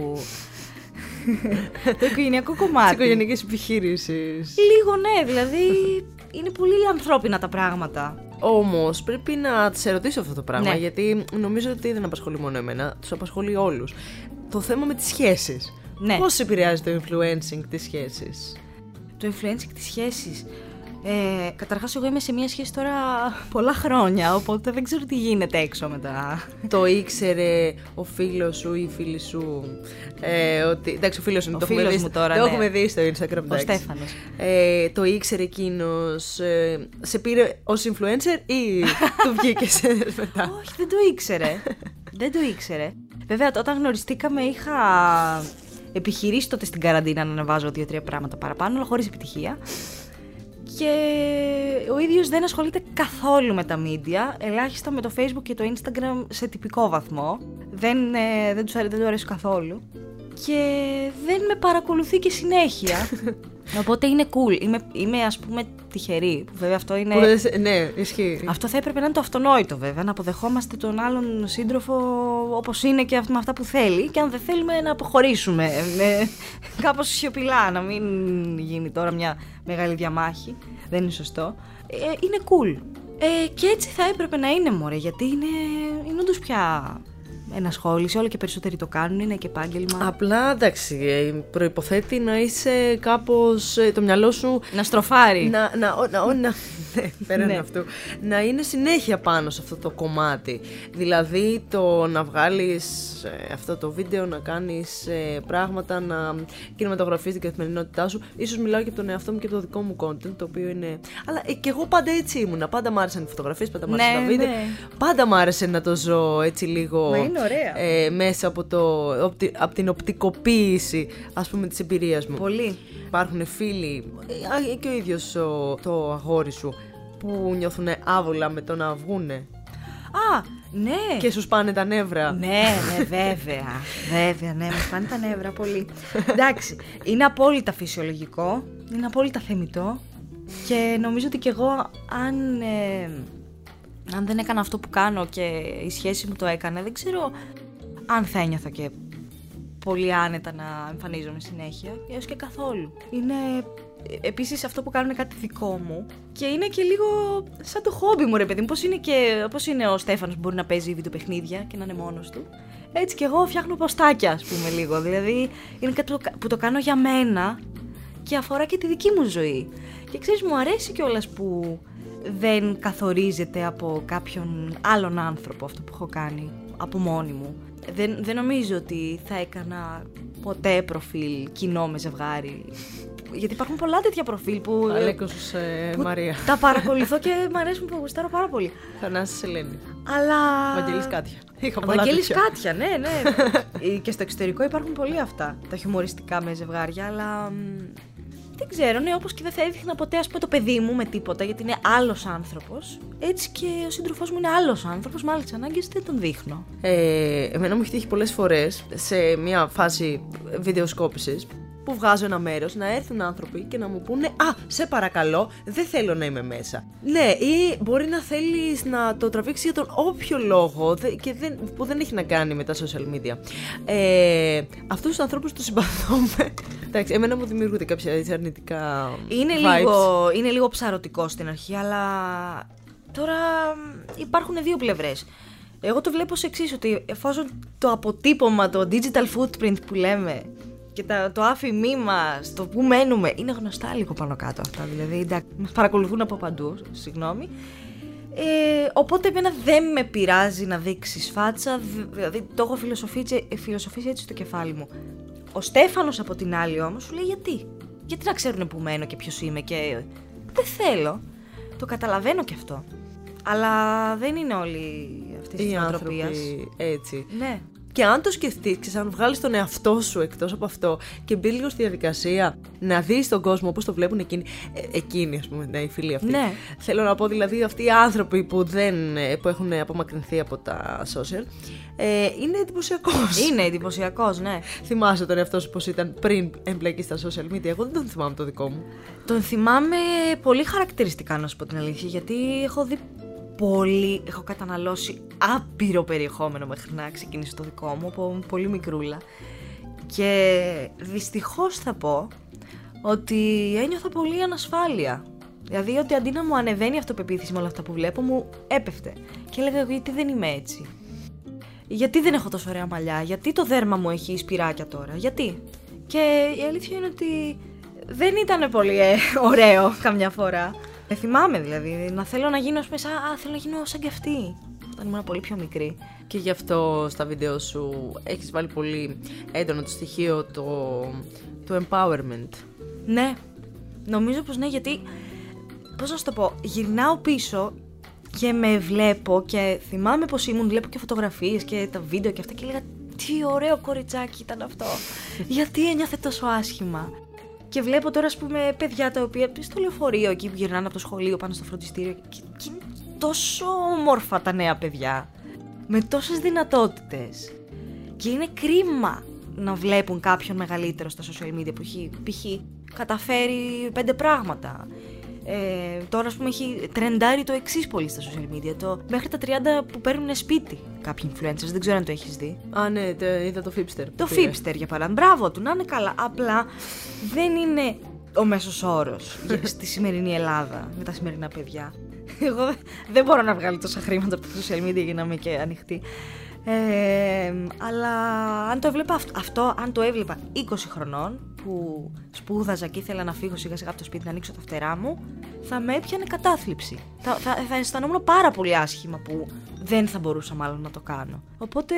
το οικογενειακό κομμάτι. Της οικογενειακής επιχείρησης. Λίγο ναι, δηλαδή είναι πολύ ανθρώπινα τα πράγματα. Όμως πρέπει να σε ρωτήσω αυτό το πράγμα, γιατί νομίζω ότι δεν απασχολεί μόνο εμένα, τους απασχολεί όλους. Το θέμα με τις σχέσεις. Ναι. Πώς επηρεάζει το influencing τις σχέσεις? Το influencing τις σχέσεις. Καταρχάς, εγώ είμαι σε μια σχέση τώρα πολλά χρόνια, οπότε δεν ξέρω τι γίνεται έξω μετά. Το ήξερε ο φίλος σου ή η φίλη σου? Ότι, εντάξει, ο φίλος μου το φίλος μου τώρα, το ναι. έχουμε δει στο Instagram. Ο Στέφανος. Το ήξερε εκείνος, σε πήρε ως influencer ή του βγήκε μετά? Όχι, δεν το ήξερε. Δεν το ήξερε. Βέβαια, όταν γνωριστήκαμε είχα επιχειρήσει τότε στην καραντίνα να ανεβάζω 2-3 πράγματα παραπάνω, αλλά χωρίς επιτυχία. Και ο ίδιος δεν ασχολείται καθόλου με τα media, ελάχιστα με το Facebook και το Instagram σε τυπικό βαθμό. Δεν του αρέσει καθόλου. Και δεν με παρακολουθεί και συνέχεια. Οπότε είναι cool. Είμαι ας πούμε τυχερή. Που βέβαια αυτό είναι. Ναι, ισχύει. Αυτό θα έπρεπε να είναι το αυτονόητο βέβαια. Να αποδεχόμαστε τον άλλον σύντροφο όπως είναι και με αυτά που θέλει. Και αν δεν θέλουμε να αποχωρήσουμε. Κάπως σιωπηλά, να μην γίνει τώρα μια μεγάλη διαμάχη. Δεν είναι σωστό. Είναι cool. Και έτσι θα έπρεπε να είναι, μωρέ, γιατί είναι όντως πια ενασχόληση, όλο και περισσότεροι το κάνουν, είναι και επάγγελμα. Απλά, εντάξει, προϋποθέτει να είσαι κάπως, το μυαλό σου να στροφάρει. Πέραν αυτού, να είναι συνέχεια πάνω σε αυτό το κομμάτι. Δηλαδή το να βγάλεις αυτό το βίντεο, να κάνεις πράγματα, να κινηματογραφείς την καθημερινότητά σου. Ίσως μιλάω και από τον εαυτό μου και από το δικό μου content, το οποίο είναι. Αλλά και εγώ πάντα έτσι ήμουνα. Πάντα μ' άρεσαν οι φωτογραφίες, πάντα μ' άρεσαν τα βίντεο. Ναι. Πάντα μ' άρεσε να το ζω έτσι λίγο. Μα είναι ωραία. Μέσα από την οπτικοποίηση, ας πούμε, της εμπειρίας μου. Πολύ. Υπάρχουν φίλοι, και ο ίδιος το αγόρι σου, που νιώθουν άβολα με το να βγούνε. Α, ναι. Και σου σπάνε τα νεύρα. Ναι, βέβαια. Βέβαια, ναι, μου σπάνε τα νεύρα πολύ. Εντάξει, είναι απόλυτα φυσιολογικό, είναι απόλυτα θεμιτό και νομίζω ότι κι εγώ αν δεν έκανα αυτό που κάνω και η σχέση μου το έκανε, δεν ξέρω αν θα ένιωθα και πολύ άνετα να εμφανίζομαι συνέχεια, έως και καθόλου. Είναι επίσης αυτό που κάνω είναι κάτι δικό μου και είναι και λίγο σαν το χόμπι μου, ρε παιδί μου. Πώς είναι ο Στέφανος που μπορεί να παίζει βιντεοπαιχνίδια και να είναι μόνος του. Έτσι και εγώ φτιάχνω ποστάκια, ας πούμε, λίγο. Δηλαδή είναι κάτι που το κάνω για μένα και αφορά και τη δική μου ζωή. Και ξέρεις, μου αρέσει κιόλας που δεν καθορίζεται από κάποιον άλλον άνθρωπο αυτό που έχω κάνει από μόνη μου. Δεν νομίζω ότι θα έκανα ποτέ προφίλ κοινό με ζευγάρι. Γιατί υπάρχουν πολλά τέτοια προφίλ που. Αλέκος Μαρία. Τα παρακολουθώ και μου αρέσουν, που γουστάρω πάρα πολύ. Θανάσης Ελένη. Αλλά. Βαγγέλης Κάτια. Βαγγέλης Κάτια, ναι. Και στο εξωτερικό υπάρχουν πολλοί αυτά. Τα χιουμοριστικά με ζευγάρια, αλλά. Δεν ξέρω, ναι, όπως και δεν θα έδειχνα ποτέ, ας πούμε, το παιδί μου με τίποτα, γιατί είναι άλλος άνθρωπος. Έτσι και ο σύντροφός μου είναι άλλος άνθρωπος, με άλλες ανάγκες, δεν τον δείχνω. Εμένα μου έχει τύχει πολλές φορές σε μια φάση βιντεοσκόπησης που βγάζω ένα μέρος να έρθουν άνθρωποι και να μου πούνε «Α, σε παρακαλώ, δεν θέλω να είμαι μέσα». Ναι, ή μπορεί να θέλεις να το τραβήξεις για τον όποιο λόγο που δεν έχει να κάνει με τα social media. Αυτούς τους ανθρώπους τους συμπαθούμε. Εντάξει, εμένα μου δημιουργούνται κάποια αρνητικά vibes. Είναι λίγο ψαρωτικό στην αρχή, αλλά τώρα υπάρχουν δύο πλευρές. Εγώ το βλέπω ως εξής, ότι εφόσον το αποτύπωμα, το digital footprint που λέμε, και το άφημί μας, το που μένουμε, είναι γνωστά λίγο πάνω κάτω αυτά. Δηλαδή, εντάξει, μας παρακολουθούν από παντού, συγγνώμη. Οπότε εμένα δεν με πειράζει να δείξεις φάτσα, δηλαδή το έχω φιλοσοφήσει έτσι στο κεφάλι μου. Ο Στέφανος από την άλλη όμως σου λέει γιατί να ξέρουν που μένω και ποιος είμαι και δεν θέλω. Το καταλαβαίνω και αυτό. Αλλά δεν είναι όλοι αυτής της νοοτροπίας. Έτσι. Ναι. Και αν το σκεφτείς, αν βγάλεις τον εαυτό σου εκτός από αυτό και μπει λίγο στη διαδικασία να δεις τον κόσμο όπως το βλέπουν εκείνοι, ας πούμε, οι φίλοι αυτοί. Ναι. Θέλω να πω, δηλαδή, αυτοί οι άνθρωποι που έχουν απομακρυνθεί από τα social, είναι εντυπωσιακός. Είναι εντυπωσιακός, ναι. Θυμάσαι τον εαυτό σου πώς ήταν πριν εμπλεκείς στα social media? Εγώ δεν τον θυμάμαι το δικό μου. Τον θυμάμαι πολύ χαρακτηριστικά, να σου πω την αλήθεια, γιατί έχω καταναλώσει άπειρο περιεχόμενο μέχρι να ξεκινήσω το δικό μου από πολύ μικρούλα και δυστυχώς θα πω ότι ένιωθα πολύ ανασφάλεια. Δηλαδή ότι αντί να μου ανεβαίνει η αυτοπεποίθηση με όλα αυτά που βλέπω, μου έπεφτε και έλεγα γιατί δεν είμαι έτσι, γιατί δεν έχω τόσο ωραία μαλλιά, γιατί το δέρμα μου έχει σπυράκια τώρα, γιατί. Και η αλήθεια είναι ότι δεν ήταν πολύ ωραίο καμιά φορά. Θυμάμαι δηλαδή να θέλω να γίνω, θέλω να γίνω σαν κι αυτή. Όταν ήμουν πολύ πιο μικρή. Και γι' αυτό στα βίντεο σου έχεις βάλει πολύ έντονο το στοιχείο το empowerment. Ναι, νομίζω πως ναι, γιατί, πώς να σου το πω, γυρνάω πίσω και με βλέπω και θυμάμαι πως ήμουν, βλέπω και φωτογραφίες και τα βίντεο και αυτά και έλεγα τι ωραίο κοριτσάκι ήταν αυτό, γιατί ένιωθε τόσο άσχημα. Και βλέπω τώρα, ας πούμε, παιδιά τα οποία στο λεωφορείο εκεί που γυρνάνε από το σχολείο πάνω στο φροντιστήριο και είναι τόσο όμορφα τα νέα παιδιά, με τόσες δυνατότητες. Και είναι κρίμα να βλέπουν κάποιον μεγαλύτερο στα social media που έχει π.χ. καταφέρει 5 πράγματα. Τώρα, ας πούμε, έχει τρεντάρει το εξής πολύ στα social media. Μέχρι τα 30 που παίρνουν σπίτι κάποιοι influencers. Δεν ξέρω αν το έχεις δει. Α, ναι, είδα το Fipster. Το Fipster, για παράδειγμα. Μπράβο του, να είναι καλά. Απλά δεν είναι ο μέσος όρος στη σημερινή Ελλάδα με τα σημερινά παιδιά. Εγώ δεν μπορώ να βγάλω τόσα χρήματα από τα social media για να είμαι και ανοιχτή. Αλλά αν το έβλεπα αν το έβλεπα 20 χρονών που σπούδαζα και ήθελα να φύγω σιγά σιγά από το σπίτι να ανοίξω τα φτερά μου, θα με έπιανε κατάθλιψη. Θα αισθανόμουν πάρα πολύ άσχημα που δεν θα μπορούσα μάλλον να το κάνω. Οπότε...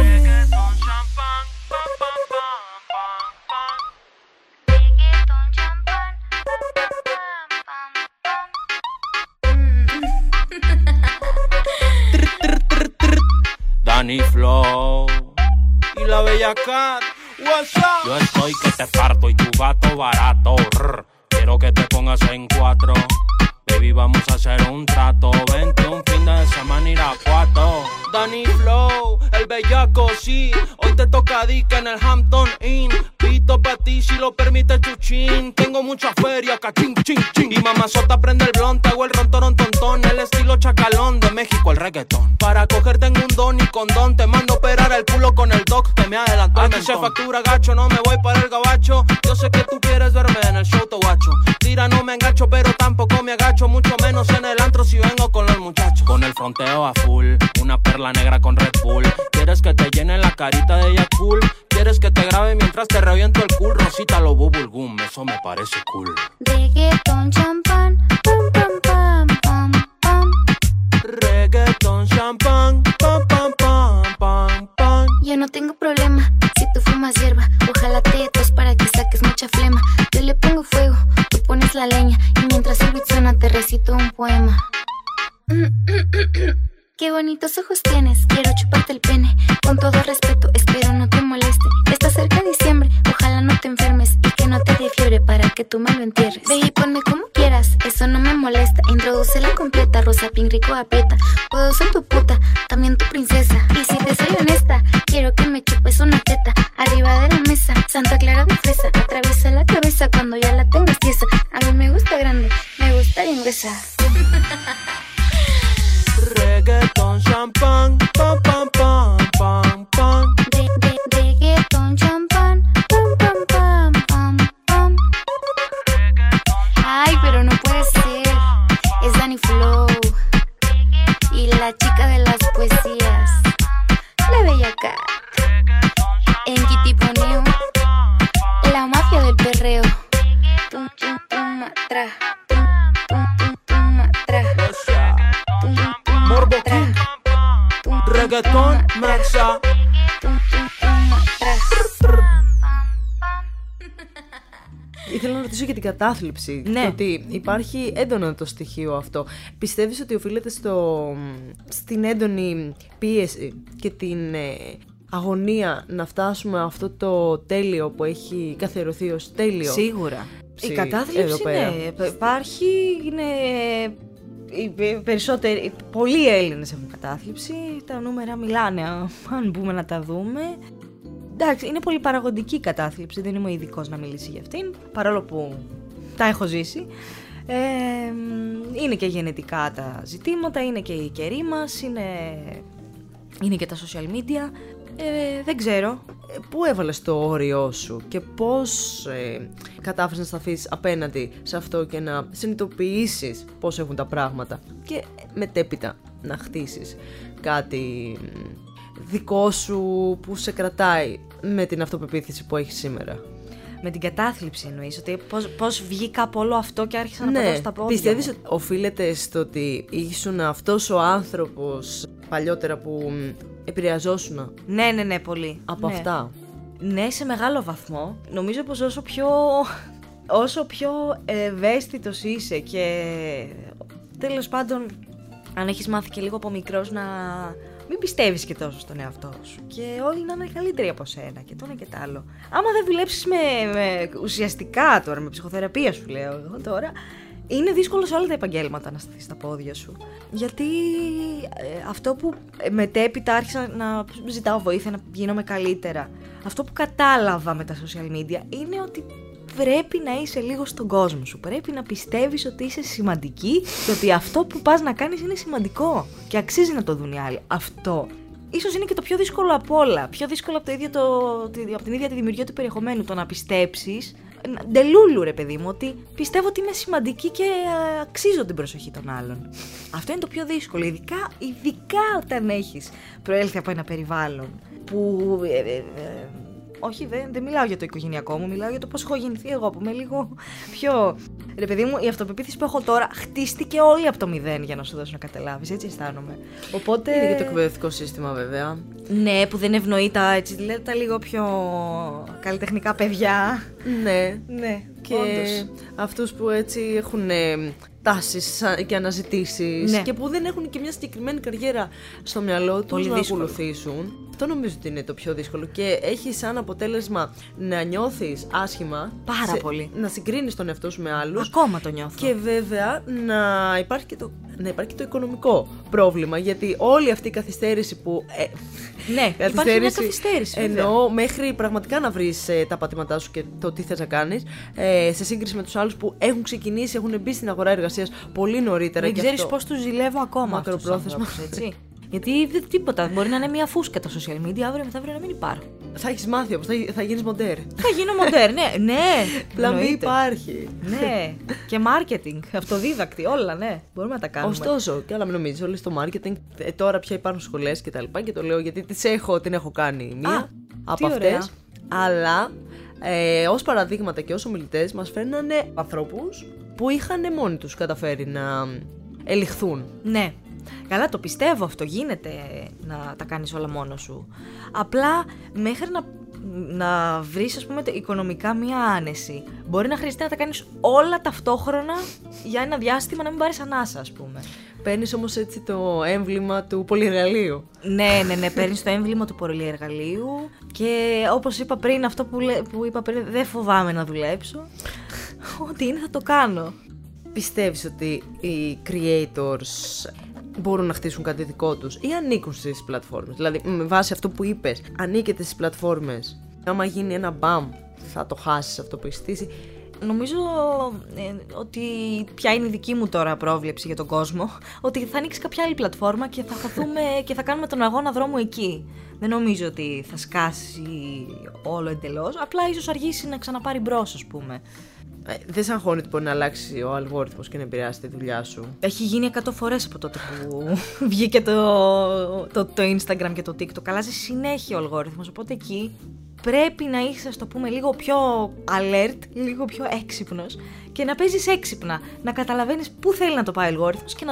Danny Flow y la Bella Cat. What's up? Yo estoy que te parto y tu gato barato. Quiero que te pongas en 4. Baby, vamos a hacer un trato. Vente un fin de semana Irapuato. Danny Flow, el bellaco, sí. Hoy te toca dica en el Hampton Inn. Pito pa' ti si lo permite Chuchín. Tengo mucha feria, cachín, ching, ching. Y mamazota prende el blon, te hago el rontorón tontón. El estilo chacalón, de México el reggaetón. Para cogerte en un don y condón. Te mando operar el culo con el doc, te me adelantó. Aquí se factura gacho, no me voy para el gabacho. Yo sé que tú quieres verme en el show, te guacho. Tira, no me engancho, pero tampoco me agacho. Mucho menos en el antro si vengo con los muchachos. Con el fronteo a full, una perla negra con Red Bull. ¿Quieres que te llene la carita de ella cool? ¿Quieres que te grabe mientras te reviento el cool? Rosita lo bubulgum, eso me parece cool. Reggaeton, champán, pam, pam, pam, pam, pam. Reggaeton, champán, pam, pam, pam, pam, pam. Yo no tengo problema si tú fumas hierba. Ojalá te tos para que saques mucha flema. Yo le pongo fuego, tú pones la leña. Y mientras el beat suena te recito un poema. Qué bonitos ojos tienes, quiero chuparte el pene. Con todo respeto, espero no te moleste. Está cerca diciembre, ojalá no te enfermes. Y que no te dé fiebre para que tú me lo entierres. Ve y ponme como quieras, eso no me molesta. Introdúcela completa, rosa, pink, rico, aprieta. Puedo ser tu puta, también tu princesa. Y si te soy honesta, quiero que me chupes una teta. Arriba de la mesa, Santa Clara de fresa. Atraviesa la cabeza cuando ya la tengas tiesa. A mí me gusta grande, me gusta bien gruesa. Reggaeton, champán, pam, pam, pam, pam, pam. Reggaeton, champán, pam, pam, pam, pam, pam. Ay, pero no puede ser. Es Danny Flow y la chica de las poesías, la Bella Cat. En Kitiponeo, la mafia del perreo. Tum, tum, tum, matra. Tum, tum, tum, tum, matra. Morbo King, Reggaeton, Maxa. Ήθελα να ρωτήσω για την κατάθλιψη. Ναι. Ότι υπάρχει έντονο το στοιχείο αυτό. Πιστεύεις ότι οφείλεται στην έντονη πίεση και την αγωνία να φτάσουμε αυτό το τέλειο που έχει καθιερωθεί ως τέλειο? Σίγουρα. Η κατάθλιψη, ναι, υπάρχει, είναι... Οι περισσότεροι, πολλοί Έλληνες έχουν κατάθλιψη, τα νούμερα μιλάνε, αν μπούμε να τα δούμε. Εντάξει, είναι πολύ παραγωγική η κατάθλιψη, δεν είμαι ειδικός να μιλήσει για αυτήν, παρόλο που τα έχω ζήσει. Είναι και γενετικά τα ζητήματα, είναι και η καιρή μας, είναι και τα social media. Δεν ξέρω. Πού έβαλες το όριό σου και πώς κατάφερες να σταθείς απέναντι σε αυτό και να συνειδητοποιήσεις πώς έχουν τα πράγματα και μετέπειτα να χτίσεις κάτι δικό σου που σε κρατάει με την αυτοπεποίθηση που έχεις σήμερα? Με την κατάθλιψη εννοείς, ότι πώς βγήκα από όλο αυτό και άρχισα να πατάω στα πόδια. Πιστεύεις ότι οφείλεται στο ότι ήσουν αυτός ο άνθρωπος παλιότερα που επηρεαζόσουν Ναι, πολύ. από αυτά? Ναι, σε μεγάλο βαθμό. Νομίζω πως όσο πιο ευαίσθητος είσαι και τέλος πάντων αν έχεις μάθει και λίγο από μικρός να μην πιστεύεις και τόσο στον εαυτό σου και όλοι να είναι καλύτεροι από σένα και το ένα και το άλλο. Άμα δεν δουλέψεις με ουσιαστικά τώρα, με ψυχοθεραπεία σου λέω εγώ τώρα, είναι δύσκολο σε όλα τα επαγγέλματα να σταθείς στα πόδια σου. Γιατί αυτό που μετέπειτα άρχισα να ζητάω βοήθεια, να γίνομαι καλύτερα, αυτό που κατάλαβα με τα social media είναι ότι πρέπει να είσαι λίγο στον κόσμο σου. Πρέπει να πιστεύεις ότι είσαι σημαντική και ότι αυτό που πας να κάνεις είναι σημαντικό και αξίζει να το δουν οι άλλοι. Αυτό ίσως είναι και το πιο δύσκολο από όλα. Πιο δύσκολο από την ίδια τη δημιουργία του περιεχομένου. Το να πιστέψεις, ντελούλου ρε παιδί μου, ότι πιστεύω ότι είμαι σημαντική και αξίζω την προσοχή των άλλων. Αυτό είναι το πιο δύσκολο, ειδικά όταν έχεις προέλθει από ένα περιβάλλον που... όχι, δεν μιλάω για το οικογενειακό μου, μιλάω για το πώς έχω γεννηθεί εγώ, που είμαι λίγο πιο... Ρε παιδί μου, η αυτοπεποίθηση που έχω τώρα χτίστηκε όλη από το μηδέν, για να σου δώσω να καταλάβεις, έτσι αισθάνομαι. Οπότε... Είναι και το εκπαιδευτικό σύστημα βέβαια. Ναι, που δεν ευνοεί τα λίγο πιο καλλιτεχνικά παιδιά. Ναι. Και όντως, αυτούς που έτσι έχουν τάσεις και αναζητήσεις και που δεν έχουν και μια συγκεκριμένη καριέρα στο μυαλό τους να ακολουθήσουν. Αυτό νομίζω ότι είναι το πιο δύσκολο και έχει σαν αποτέλεσμα να νιώθεις άσχημα. Πάρα πολύ. Να συγκρίνεις τον εαυτό σου με άλλους. Ακόμα το νιώθω. Και βέβαια να υπάρχει και το οικονομικό πρόβλημα, γιατί όλη αυτή η καθυστέρηση που... ναι, υπάρχει μια καθυστέρηση. Εννοώ μέχρι πραγματικά να βρεις τα πατήματά σου και το τι θες να κάνεις, σε σύγκριση με τους άλλους που έχουν ξεκινήσει, έχουν μπει στην αγορά εργασίας πολύ νωρίτερα. Δεν ξέρεις πώς τους ζηλεύω ακόμα μακροπρόθεσμα, έτσι. Γιατί δεν τίποτα. Μπορεί να είναι μια φούσκα τα social media, αύριο μεθαύριο να μην υπάρχουν. Θα έχεις μάθει όμως, θα γίνεις μοντέρ. Θα γίνω μοντέρ, ναι. Πλάν B υπάρχει. Ναι. Και marketing, αυτοδίδακτη, όλα, ναι. Μπορούμε να τα κάνουμε. Ωστόσο, και άλλα μην νομίζεις, όλοι στο marketing τώρα πια υπάρχουν σχολές και τα λοιπά και το λέω γιατί την έχω κάνει μία από αυτές. Αλλά ως παραδείγματα και ως ομιλητές μας φέρνανε ανθρώπους που είχαν μόνοι τους καταφέρει να ελιχθούν. Ναι. Καλά, το πιστεύω αυτό, γίνεται να τα κάνεις όλα μόνος σου. Απλά μέχρι να βρεις, ας πούμε, οικονομικά μία άνεση, μπορεί να χρειαστεί να τα κάνεις όλα ταυτόχρονα για ένα διάστημα, να μην πάρεις ανάσα, ας πούμε. Παίρνεις όμως έτσι το έμβλημα του πολυεργαλείου. Ναι, παίρνεις το έμβλημα του πολυεργαλείου και όπως είπα πριν, αυτό που είπα πριν, δεν φοβάμαι να δουλέψω. Ό,τι είναι θα το κάνω. Πιστεύεις ότι οι creators μπορούν να χτίσουν κάτι δικό τους ή ανήκουν στις πλατφόρμες? Δηλαδή, με βάση αυτό που είπες, ανήκετε στις πλατφόρμες. Άμα γίνει ένα μπαμ, θα το χάσεις αυτό που έχεις στήσει. Νομίζω ότι ποια είναι η δική μου τώρα πρόβλεψη για τον κόσμο, ότι θα ανοίξει κάποια άλλη πλατφόρμα και θα χαθούμε και θα κάνουμε τον αγώνα δρόμου εκεί. Δεν νομίζω ότι θα σκάσει όλο εντελώς, απλά ίσως αργήσει να ξαναπάρει μπρος, ας πούμε. Δεν σε αγχώνει ότι μπορεί να αλλάξει ο αλγόριθμος και να επηρεάσει τη δουλειά σου? Έχει γίνει 100 φορές από τότε που βγήκε το Instagram και το TikTok. Αλλάζει συνέχεια ο αλγόριθμος, οπότε εκεί πρέπει να είσαι, ας το πούμε, λίγο πιο alert, λίγο πιο έξυπνος και να παίζεις έξυπνα, να καταλαβαίνεις πού θέλει να το πάει ο αλγόριθμος και να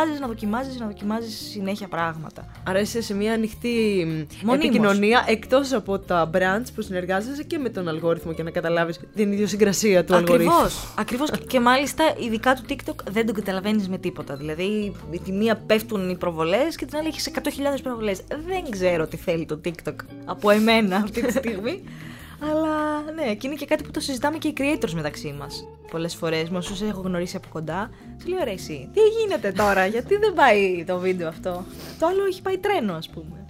δοκιμάζεις συνέχεια πράγματα. Άρα είσαι σε μια ανοιχτή επικοινωνία εκτός από τα brands που συνεργάζεσαι και με τον αλγόριθμο και να καταλάβεις την ιδιοσυγκρασία του αλγορίθμου. Ακριβώς. Και μάλιστα ειδικά του TikTok δεν τον καταλαβαίνεις με τίποτα. Δηλαδή τη μία πέφτουν οι προβολές και την άλλη έχεις 100.000 προβολές. Δεν ξέρω τι θέλει το TikTok από εμένα αυτή τη στιγμή. Αλλά ναι, και είναι και κάτι που το συζητάμε και οι creators μεταξύ μας. Πολλές φορές, με όσους έχω γνωρίσει από κοντά, σου λέω ρε εσύ, τι γίνεται τώρα, γιατί δεν πάει το βίντεο αυτό? Το άλλο έχει πάει τρένο, ας πούμε.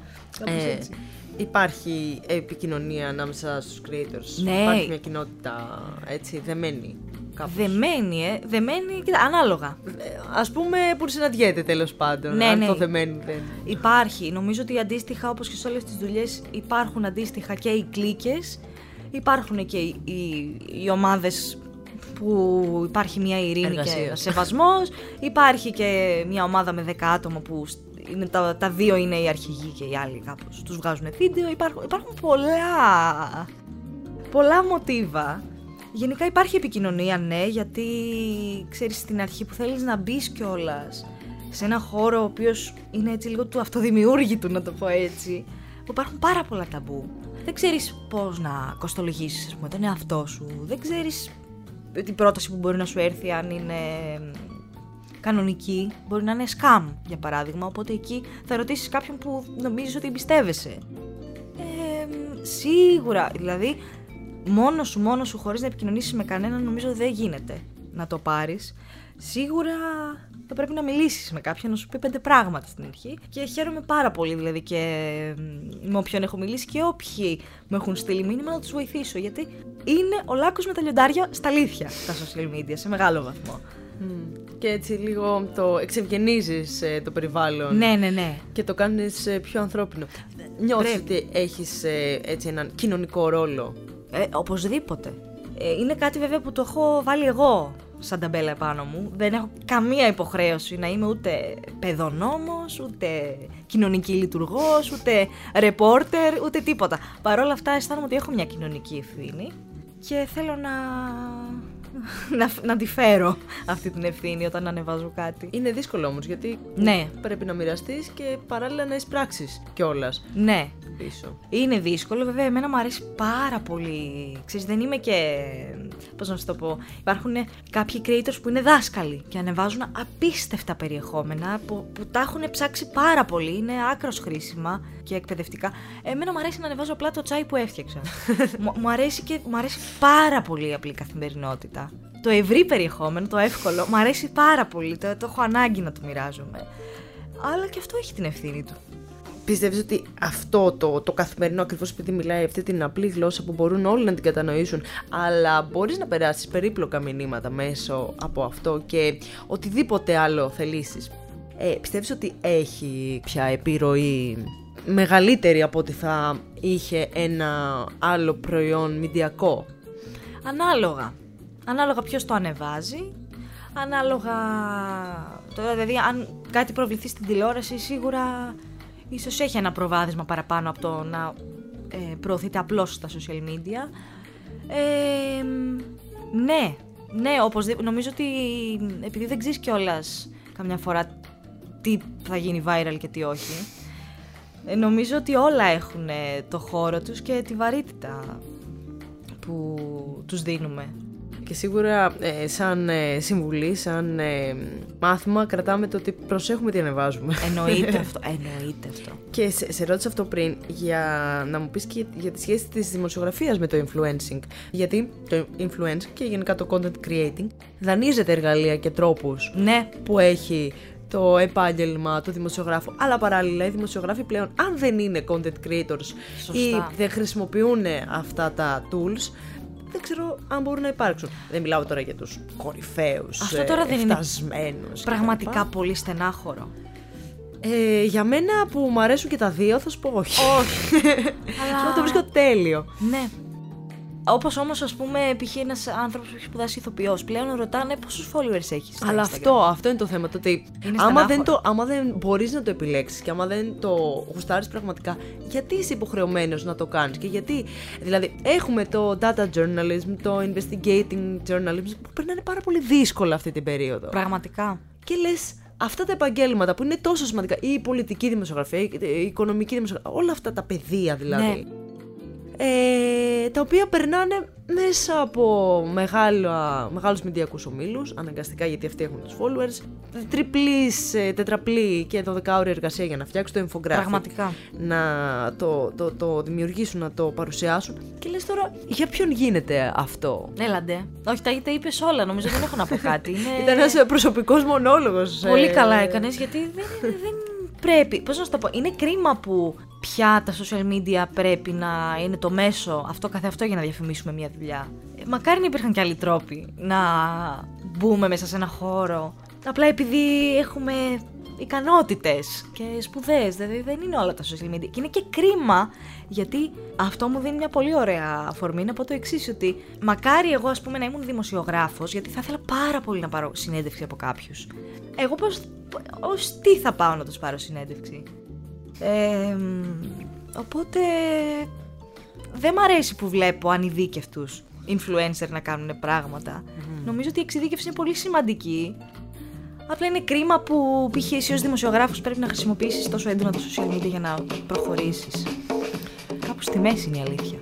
Υπάρχει επικοινωνία ανάμεσα στους creators? Ναι. Υπάρχει μια κοινότητα έτσι δεμένη κάπως? Δεμένη και ανάλογα. Ας πούμε που συναντιέται τέλος πάντων. Ναι, αν ναι. το δεμένη δεν... Υπάρχει. Νομίζω ότι αντίστοιχα, όπως και σε όλες τις δουλειές, υπάρχουν αντίστοιχα και οι κλίκες. Υπάρχουν και οι ομάδες που υπάρχει μια ειρήνη και ένας σεβασμός. Υπάρχει και μια ομάδα με 10 άτομα που είναι τα δύο είναι οι αρχηγοί και οι άλλοι κάπως τους βγάζουν βίντεο. Υπάρχουν πολλά μοτίβα. Γενικά υπάρχει επικοινωνία, ναι, γιατί ξέρεις στην αρχή που θέλεις να μπεις κιόλας σε ένα χώρο ο οποίος είναι έτσι λίγο του αυτοδημιούργητου, να το πω έτσι, που υπάρχουν πάρα πολλά ταμπού. Δεν ξέρεις πώς να κοστολογήσεις, ας πούμε, τον εαυτό σου. Δεν ξέρεις την πρόταση που μπορεί να σου έρθει αν είναι κανονική. Μπορεί να είναι scam, για παράδειγμα, οπότε εκεί θα ρωτήσεις κάποιον που νομίζεις ότι εμπιστεύεσαι. Σίγουρα, δηλαδή, μόνος σου, χωρίς να επικοινωνήσεις με κανέναν, νομίζω δεν γίνεται να το πάρεις. Σίγουρα θα πρέπει να μιλήσεις με κάποιον, να σου πει 5 πράγματα στην αρχή. Και χαίρομαι πάρα πολύ, δηλαδή, και με όποιον έχω μιλήσει και όποιοι μου έχουν στείλει μήνυμα να τους βοηθήσω. Γιατί είναι ο λάκκος με τα λιοντάρια στα αλήθεια τα social media, σε μεγάλο βαθμό. Και έτσι λίγο το εξευγενίζεις το περιβάλλον. Ναι. Και το κάνεις πιο ανθρώπινο. Νιώθεις ότι έχεις έτσι έναν κοινωνικό ρόλο? Οπωσδήποτε. Είναι κάτι βέβαια που το έχω βάλει εγώ σαν ταμπέλα επάνω μου. Δεν έχω καμία υποχρέωση να είμαι ούτε παιδονόμος, ούτε κοινωνική λειτουργός, ούτε ρεπόρτερ, ούτε τίποτα. Παρ' όλα αυτά αισθάνομαι ότι έχω μια κοινωνική ευθύνη και θέλω να τη φέρω αυτή την ευθύνη όταν ανεβάζω κάτι. Είναι δύσκολο όμως, γιατί πρέπει να μοιραστείς και παράλληλα να εισπράξεις κιόλας. Ναι. Πίσω. Είναι δύσκολο, βέβαια. Εμένα μου αρέσει πάρα πολύ. Ξέρεις, δεν είμαι και. Πώς να σου το πω. Υπάρχουν κάποιοι creators που είναι δάσκαλοι και ανεβάζουν απίστευτα περιεχόμενα που τα έχουν ψάξει πάρα πολύ. Είναι άκρως χρήσιμα και εκπαιδευτικά. Εμένα μου αρέσει να ανεβάζω απλά το τσάι που έφτιαξα. μου αρέσει πάρα πολύ η απλή καθημερινότητα. Το ευρύ περιεχόμενο, το εύκολο, μου αρέσει πάρα πολύ. Το έχω ανάγκη να το μοιράζομαι. Αλλά και αυτό έχει την ευθύνη του. Πιστεύεις ότι αυτό το καθημερινό, ακριβώς επειδή μιλάει αυτή την απλή γλώσσα που μπορούν όλοι να την κατανοήσουν, αλλά μπορείς να περάσεις περίπλοκα μηνύματα μέσω από αυτό και οτιδήποτε άλλο θελήσεις, πιστεύεις ότι έχει πια επιρροή μεγαλύτερη από ότι θα είχε ένα άλλο προϊόν μηντιακό? Ανάλογα ποιος το ανεβάζει, ανάλογα. Τώρα, δηλαδή, αν κάτι προβληθεί στην τηλεόραση, σίγουρα ίσως έχει ένα προβάδισμα παραπάνω από το να προωθείται απλώς στα social media. Ναι, οπωσδήποτε. Νομίζω ότι επειδή δεν ξέρεις κιόλας καμιά φορά τι θα γίνει viral και τι όχι, νομίζω ότι όλα έχουν το χώρο τους και τη βαρύτητα που τους δίνουμε. Και σίγουρα σαν συμβουλή, σαν μάθημα κρατάμε το ότι προσέχουμε τι ανεβάζουμε. Εννοείται αυτό. Και σε ρώτησα αυτό πριν για να μου πεις και για τη σχέση της δημοσιογραφίας με το influencing. Γιατί το influencing και γενικά το content creating δανείζεται εργαλεία και τρόπους που έχει το επάγγελμα του δημοσιογράφου. Αλλά παράλληλα οι δημοσιογράφοι πλέον, αν δεν είναι content creators ή δεν χρησιμοποιούν αυτά τα tools, δεν ξέρω αν μπορούν να υπάρξουν. Δεν μιλάω τώρα για τους κορυφαίους, αυτό τώρα δεν είναι πραγματικά πολύ στενάχωρο. Για μένα που μου αρέσουν και τα δύο θα σου πω όχι. Αλλά το βρίσκω τέλειο. Ναι. Όπως όμως, ας πούμε, π.χ. ένας άνθρωπος που έχει σπουδάσει ηθοποιός, πλέον ρωτάνε πόσους followers έχεις. Αλλά αυτό είναι το θέμα. Το ότι άμα δεν μπορείς να το επιλέξεις και άμα δεν το γουστάρεις πραγματικά, γιατί είσαι υποχρεωμένος να το κάνεις και γιατί. Δηλαδή, έχουμε το data journalism, το investigating journalism που περνάνε πάρα πολύ δύσκολα αυτή την περίοδο. Πραγματικά. Και λες, αυτά τα επαγγέλματα που είναι τόσο σημαντικά, η πολιτική δημοσιογραφία, η οικονομική δημοσιογραφία, όλα αυτά τα πεδία δηλαδή. Ναι. Τα οποία περνάνε μέσα από μεγάλους μηντιακούς ομίλους, αναγκαστικά γιατί αυτοί έχουν τους followers, τριπλής, τετραπλή και 12ωρη εργασία για να φτιάξουν το infographic. Πραγματικά. Να το δημιουργήσουν, να το παρουσιάσουν. Και λες τώρα, για ποιον γίνεται αυτό? Έλαντε. Όχι, τα είπες όλα, νομίζω δεν έχω να πω κάτι. Ήταν ένας προσωπικός μονόλογος. Πολύ καλά έκανες, γιατί δεν πρέπει. Πώς να σου το πω, είναι κρίμα που πια τα social media πρέπει να είναι το μέσο αυτό καθεαυτό για να διαφημίσουμε μια δουλειά. Μακάρι να υπήρχαν και άλλοι τρόποι να μπούμε μέσα σε ένα χώρο. Απλά επειδή έχουμε ικανότητες και σπουδές, δηλαδή δεν είναι όλα τα social media. Και είναι και κρίμα, γιατί αυτό μου δίνει μια πολύ ωραία αφορμή να πω το εξής, ότι μακάρι εγώ, ας πούμε, να ήμουν δημοσιογράφος, γιατί θα ήθελα πάρα πολύ να πάρω συνέντευξη από κάποιους. Εγώ ως τι θα πάω να τους πάρω συνέντευξη? Οπότε δεν μ' αρέσει που βλέπω ανειδίκευτους influencer να κάνουν πράγματα. Νομίζω ότι η εξειδίκευση είναι πολύ σημαντική. Απλά είναι κρίμα που π.χ. εσύ ως δημοσιογράφος πρέπει να χρησιμοποιήσεις τόσο έντονα τα social media για να προχωρήσεις. Κάπου στη μέση είναι η αλήθεια.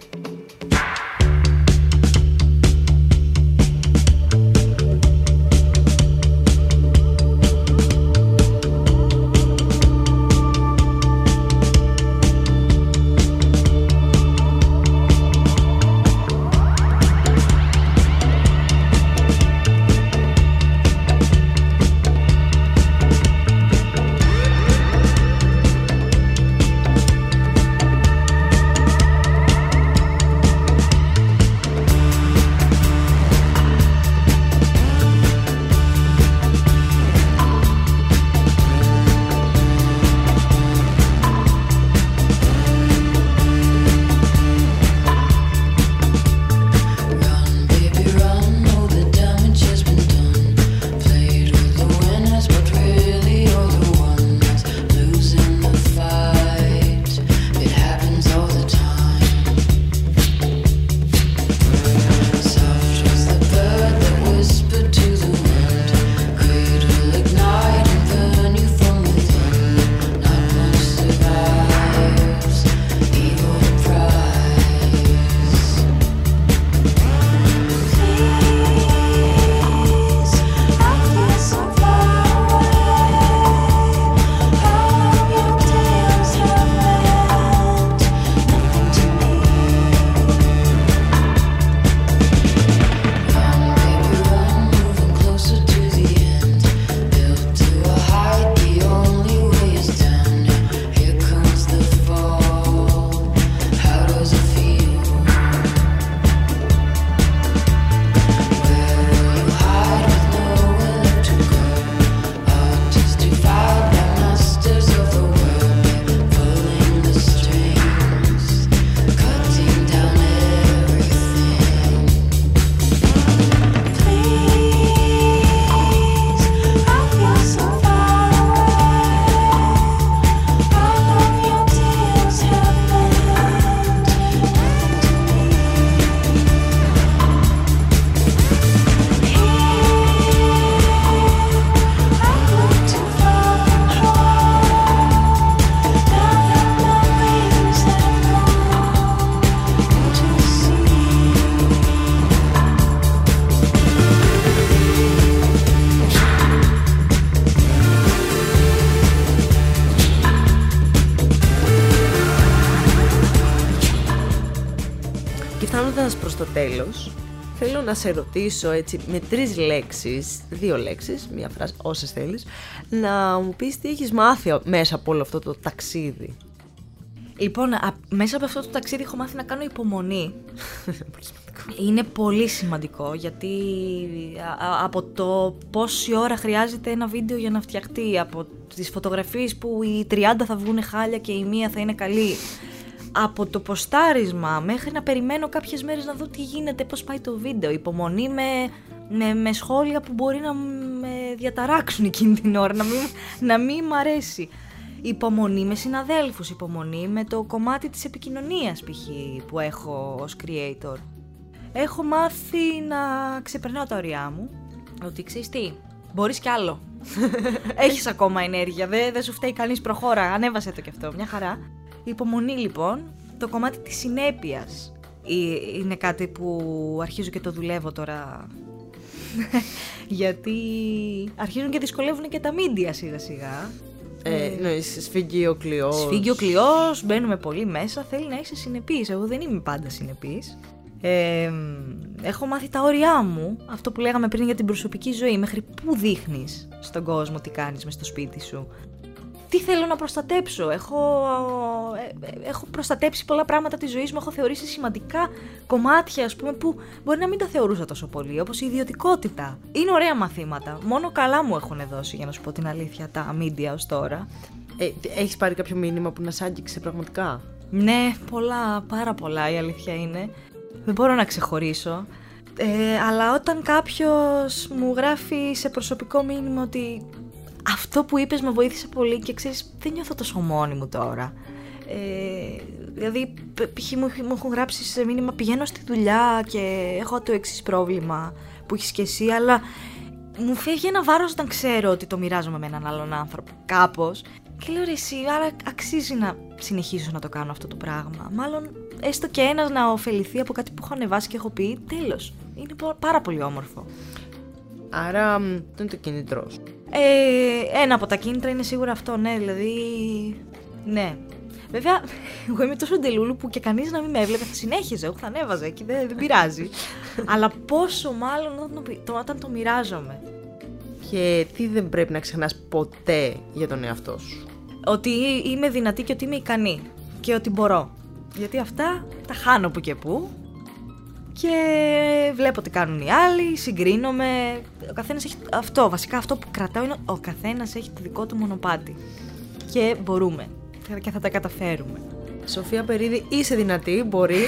Φτάνοντας προς το τέλος, θέλω να σε ρωτήσω έτσι με 3 λέξεις, 2 λέξεις, μία φράση, όσες θέλεις, να μου πεις τι έχεις μάθει μέσα από όλο αυτό το ταξίδι. Λοιπόν, μέσα από αυτό το ταξίδι έχω μάθει να κάνω υπομονή. Είναι πολύ σημαντικό, γιατί από το πόση ώρα χρειάζεται ένα βίντεο για να φτιαχτεί, από τις φωτογραφίες που οι 30 θα βγουν χάλια και η μία θα είναι καλή, από το ποστάρισμα μέχρι να περιμένω κάποιες μέρες να δω τι γίνεται, πώς πάει το βίντεο, υπομονή με σχόλια που μπορεί να με διαταράξουν εκείνη την ώρα, να μην μ' αρέσει. Υπομονή με συναδέλφους, υπομονή με το κομμάτι της επικοινωνίας π.χ. που έχω ως creator. Έχω μάθει να ξεπερνάω τα ωριά μου, ότι ξέρεις τι, μπορείς κι άλλο. Έχεις ακόμα ενέργεια, δεν σου φταίει κανείς, προχώρα, ανέβασε το κι αυτό, μια χαρά. Υπομονή λοιπόν, το κομμάτι της συνέπειας είναι κάτι που αρχίζω και το δουλεύω τώρα. Γιατί αρχίζουν και δυσκολεύουν και τα media σιγά σιγά. Σφίγγει ο κλειός. Σφίγγει ο κλειός, μπαίνουμε πολύ μέσα, θέλει να είσαι συνεπής. Εγώ δεν είμαι πάντα συνεπής. Έχω μάθει τα όρια μου, αυτό που λέγαμε πριν για την προσωπική ζωή, μέχρι πού δείχνεις στον κόσμο τι κάνεις μες στο σπίτι σου. Τι θέλω να προστατέψω. Έχω προστατέψει πολλά πράγματα της ζωής μου, έχω θεωρήσει σημαντικά κομμάτια, ας πούμε, που μπορεί να μην τα θεωρούσα τόσο πολύ, όπως η ιδιωτικότητα. Είναι ωραία μαθήματα. Μόνο καλά μου έχουν δώσει, για να σου πω την αλήθεια, τα media ως τώρα. Έχεις πάρει κάποιο μήνυμα που να σ' άγγιξε πραγματικά? Ναι, πολλά, πάρα πολλά, η αλήθεια είναι. Δεν μπορώ να ξεχωρίσω. Αλλά όταν κάποιος μου γράφει σε προσωπικό μήνυμα ότι αυτό που είπες με βοήθησε πολύ και ξέρεις, δεν νιώθω τόσο μόνη μου τώρα. Δηλαδή, π.χ. μου έχουν γράψει σε μήνυμα πηγαίνω στη δουλειά και έχω το εξής πρόβλημα που έχεις και εσύ, αλλά μου φεύγει ένα βάρος όταν ξέρω ότι το μοιράζομαι με έναν άλλον άνθρωπο κάπως. Και λέω ρε εσύ, άρα αξίζει να συνεχίσω να το κάνω αυτό το πράγμα. Μάλλον έστω και ένας να ωφεληθεί από κάτι που έχω ανεβάσει και έχω πει, τέλος. Είναι πάρα πολύ όμορφο. Άρα, αυτό είναι το κίνητρό σου. Ένα από τα κίνητρα είναι σίγουρα αυτό, ναι, δηλαδή. Ναι. Βέβαια, εγώ είμαι τόσο ντελούλου που και κανείς να μην με έβλεπε, θα συνέχιζε, εγώ θα ανέβαζα εκεί, δεν πειράζει. Αλλά πόσο μάλλον όταν το μοιράζομαι. Και τι δεν πρέπει να ξεχνάς ποτέ για τον εαυτό σου? Ότι είμαι δυνατή και ότι είμαι ικανή και ότι μπορώ. Γιατί αυτά τα χάνω που και που και βλέπω τι κάνουν οι άλλοι, συγκρίνομαι. Ο καθένας έχει αυτό, βασικά αυτό που κρατάω είναι ο καθένας έχει το δικό του μονοπάτι και μπορούμε και θα τα καταφέρουμε. Σοφία Περίδη, είσαι δυνατή, μπορείς.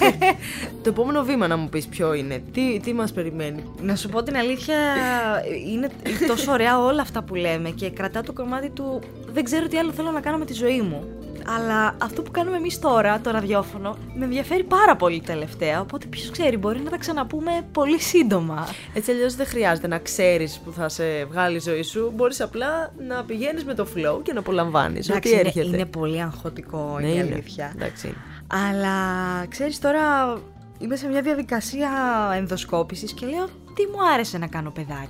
Το επόμενο βήμα να μου πεις ποιο είναι, τι μας περιμένει? Να σου πω την αλήθεια, είναι τόσο ωραία όλα αυτά που λέμε και κρατάω το κομμάτι του δεν ξέρω τι άλλο θέλω να κάνω με τη ζωή μου. Αλλά αυτό που κάνουμε εμείς τώρα, το ραδιόφωνο, με ενδιαφέρει πάρα πολύ τελευταία. Οπότε ποιος ξέρει, μπορεί να τα ξαναπούμε πολύ σύντομα. Έτσι αλλιώς δεν χρειάζεται να ξέρεις που θα σε βγάλει η ζωή σου. Μπορείς απλά να πηγαίνεις με το flow και να απολαμβάνεις ό,τι έρχεται. Είναι πολύ αγχωτικό, είναι η αλήθεια. Εντάξει. Αλλά ξέρεις, τώρα είμαι σε μια διαδικασία ενδοσκόπησης και λέω τι μου άρεσε να κάνω παιδάκι.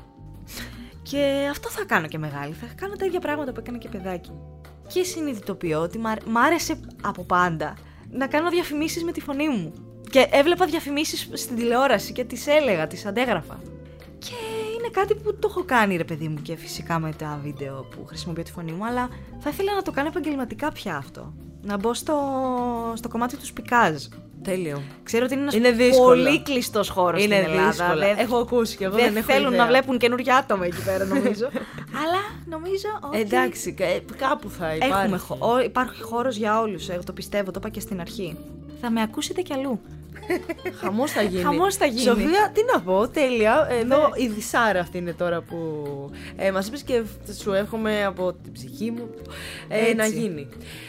Και αυτό θα κάνω και μεγάλη. Θα κάνω τα ίδια πράγματα που έκανα και παιδάκι. Και συνειδητοποιώ ότι μ' άρεσε από πάντα να κάνω διαφημίσεις με τη φωνή μου. Και έβλεπα διαφημίσεις στην τηλεόραση και τις έλεγα, τις αντέγραφα. Και είναι κάτι που το έχω κάνει ρε παιδί μου και φυσικά με τα βίντεο που χρησιμοποιώ τη φωνή μου, αλλά θα ήθελα να το κάνω επαγγελματικά πια αυτό. Να μπω στο κομμάτι του σπικάζ. Τέλειο. Ξέρω ότι είναι ένας πολύ κλειστός χώρος στην Ελλάδα. Δύσκολα. Έχω ακούσει και εγώ δεν έχω θέλουν ιδέα να βλέπουν καινούργια άτομα εκεί πέρα, νομίζω. Αλλά νομίζω ότι. Εντάξει, κάπου θα υπάρχει. Υπάρχει χώρος για όλους. Εγώ το πιστεύω, το είπα και στην αρχή. Θα με ακούσετε κι αλλού. Χαμός θα γίνει. Χαμός θα γίνει. Σοφία, τι να πω, τέλεια. Εδώ η Δυσάρα αυτή είναι τώρα που μας είπες και σου εύχομαι από την ψυχή μου να γίνει.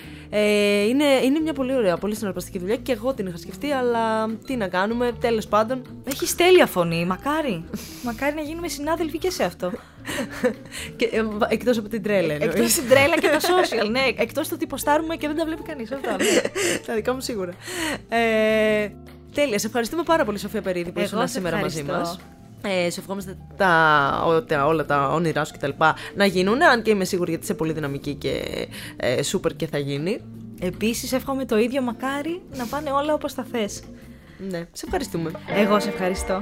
Είναι μια πολύ ωραία, πολύ συναρπαστική δουλειά και εγώ την είχα σκεφτεί, αλλά τι να κάνουμε, τέλος πάντων. Έχεις τέλεια φωνή, μακάρι. Μακάρι να γίνουμε συνάδελφοι και σε αυτό. Εκτός από την τρέλα εννοείς. Εκτός την τρέλα και τα social, ναι. Εκτός το ότι ποστάρουμε και δεν τα βλέπει κανείς. Αυτά. Τα δικά μου σίγουρα. Τέλεια, σε ευχαριστούμε πάρα πολύ Σοφία Περίδη που ήσουν σήμερα μαζί μας. Σε ευχόμαστε όλα τα όνειρά σου κτλ. Να γίνουν, αν και είμαι σίγουρη γιατί είσαι πολύ δυναμική και σούπερ και θα γίνει. Επίσης εύχομαι το ίδιο, μακάρι να πάνε όλα όπως τα θες. Ναι, σε ευχαριστούμε. Εγώ σε ευχαριστώ.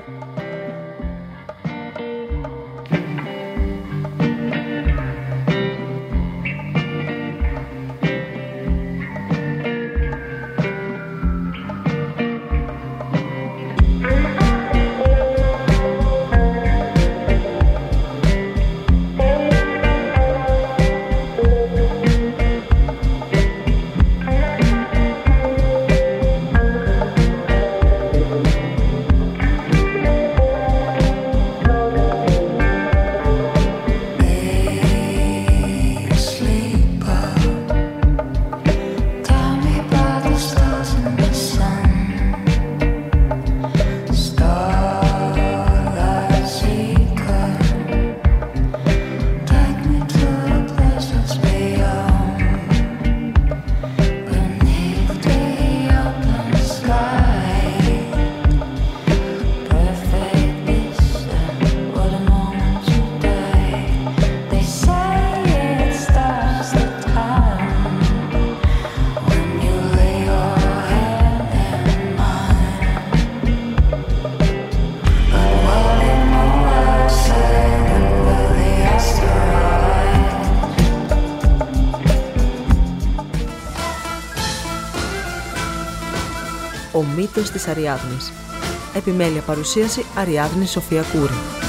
Ο μύθος της Αριάδνης. Επιμέλεια παρουσίαση Αριάδνη Σοφία Κούρη.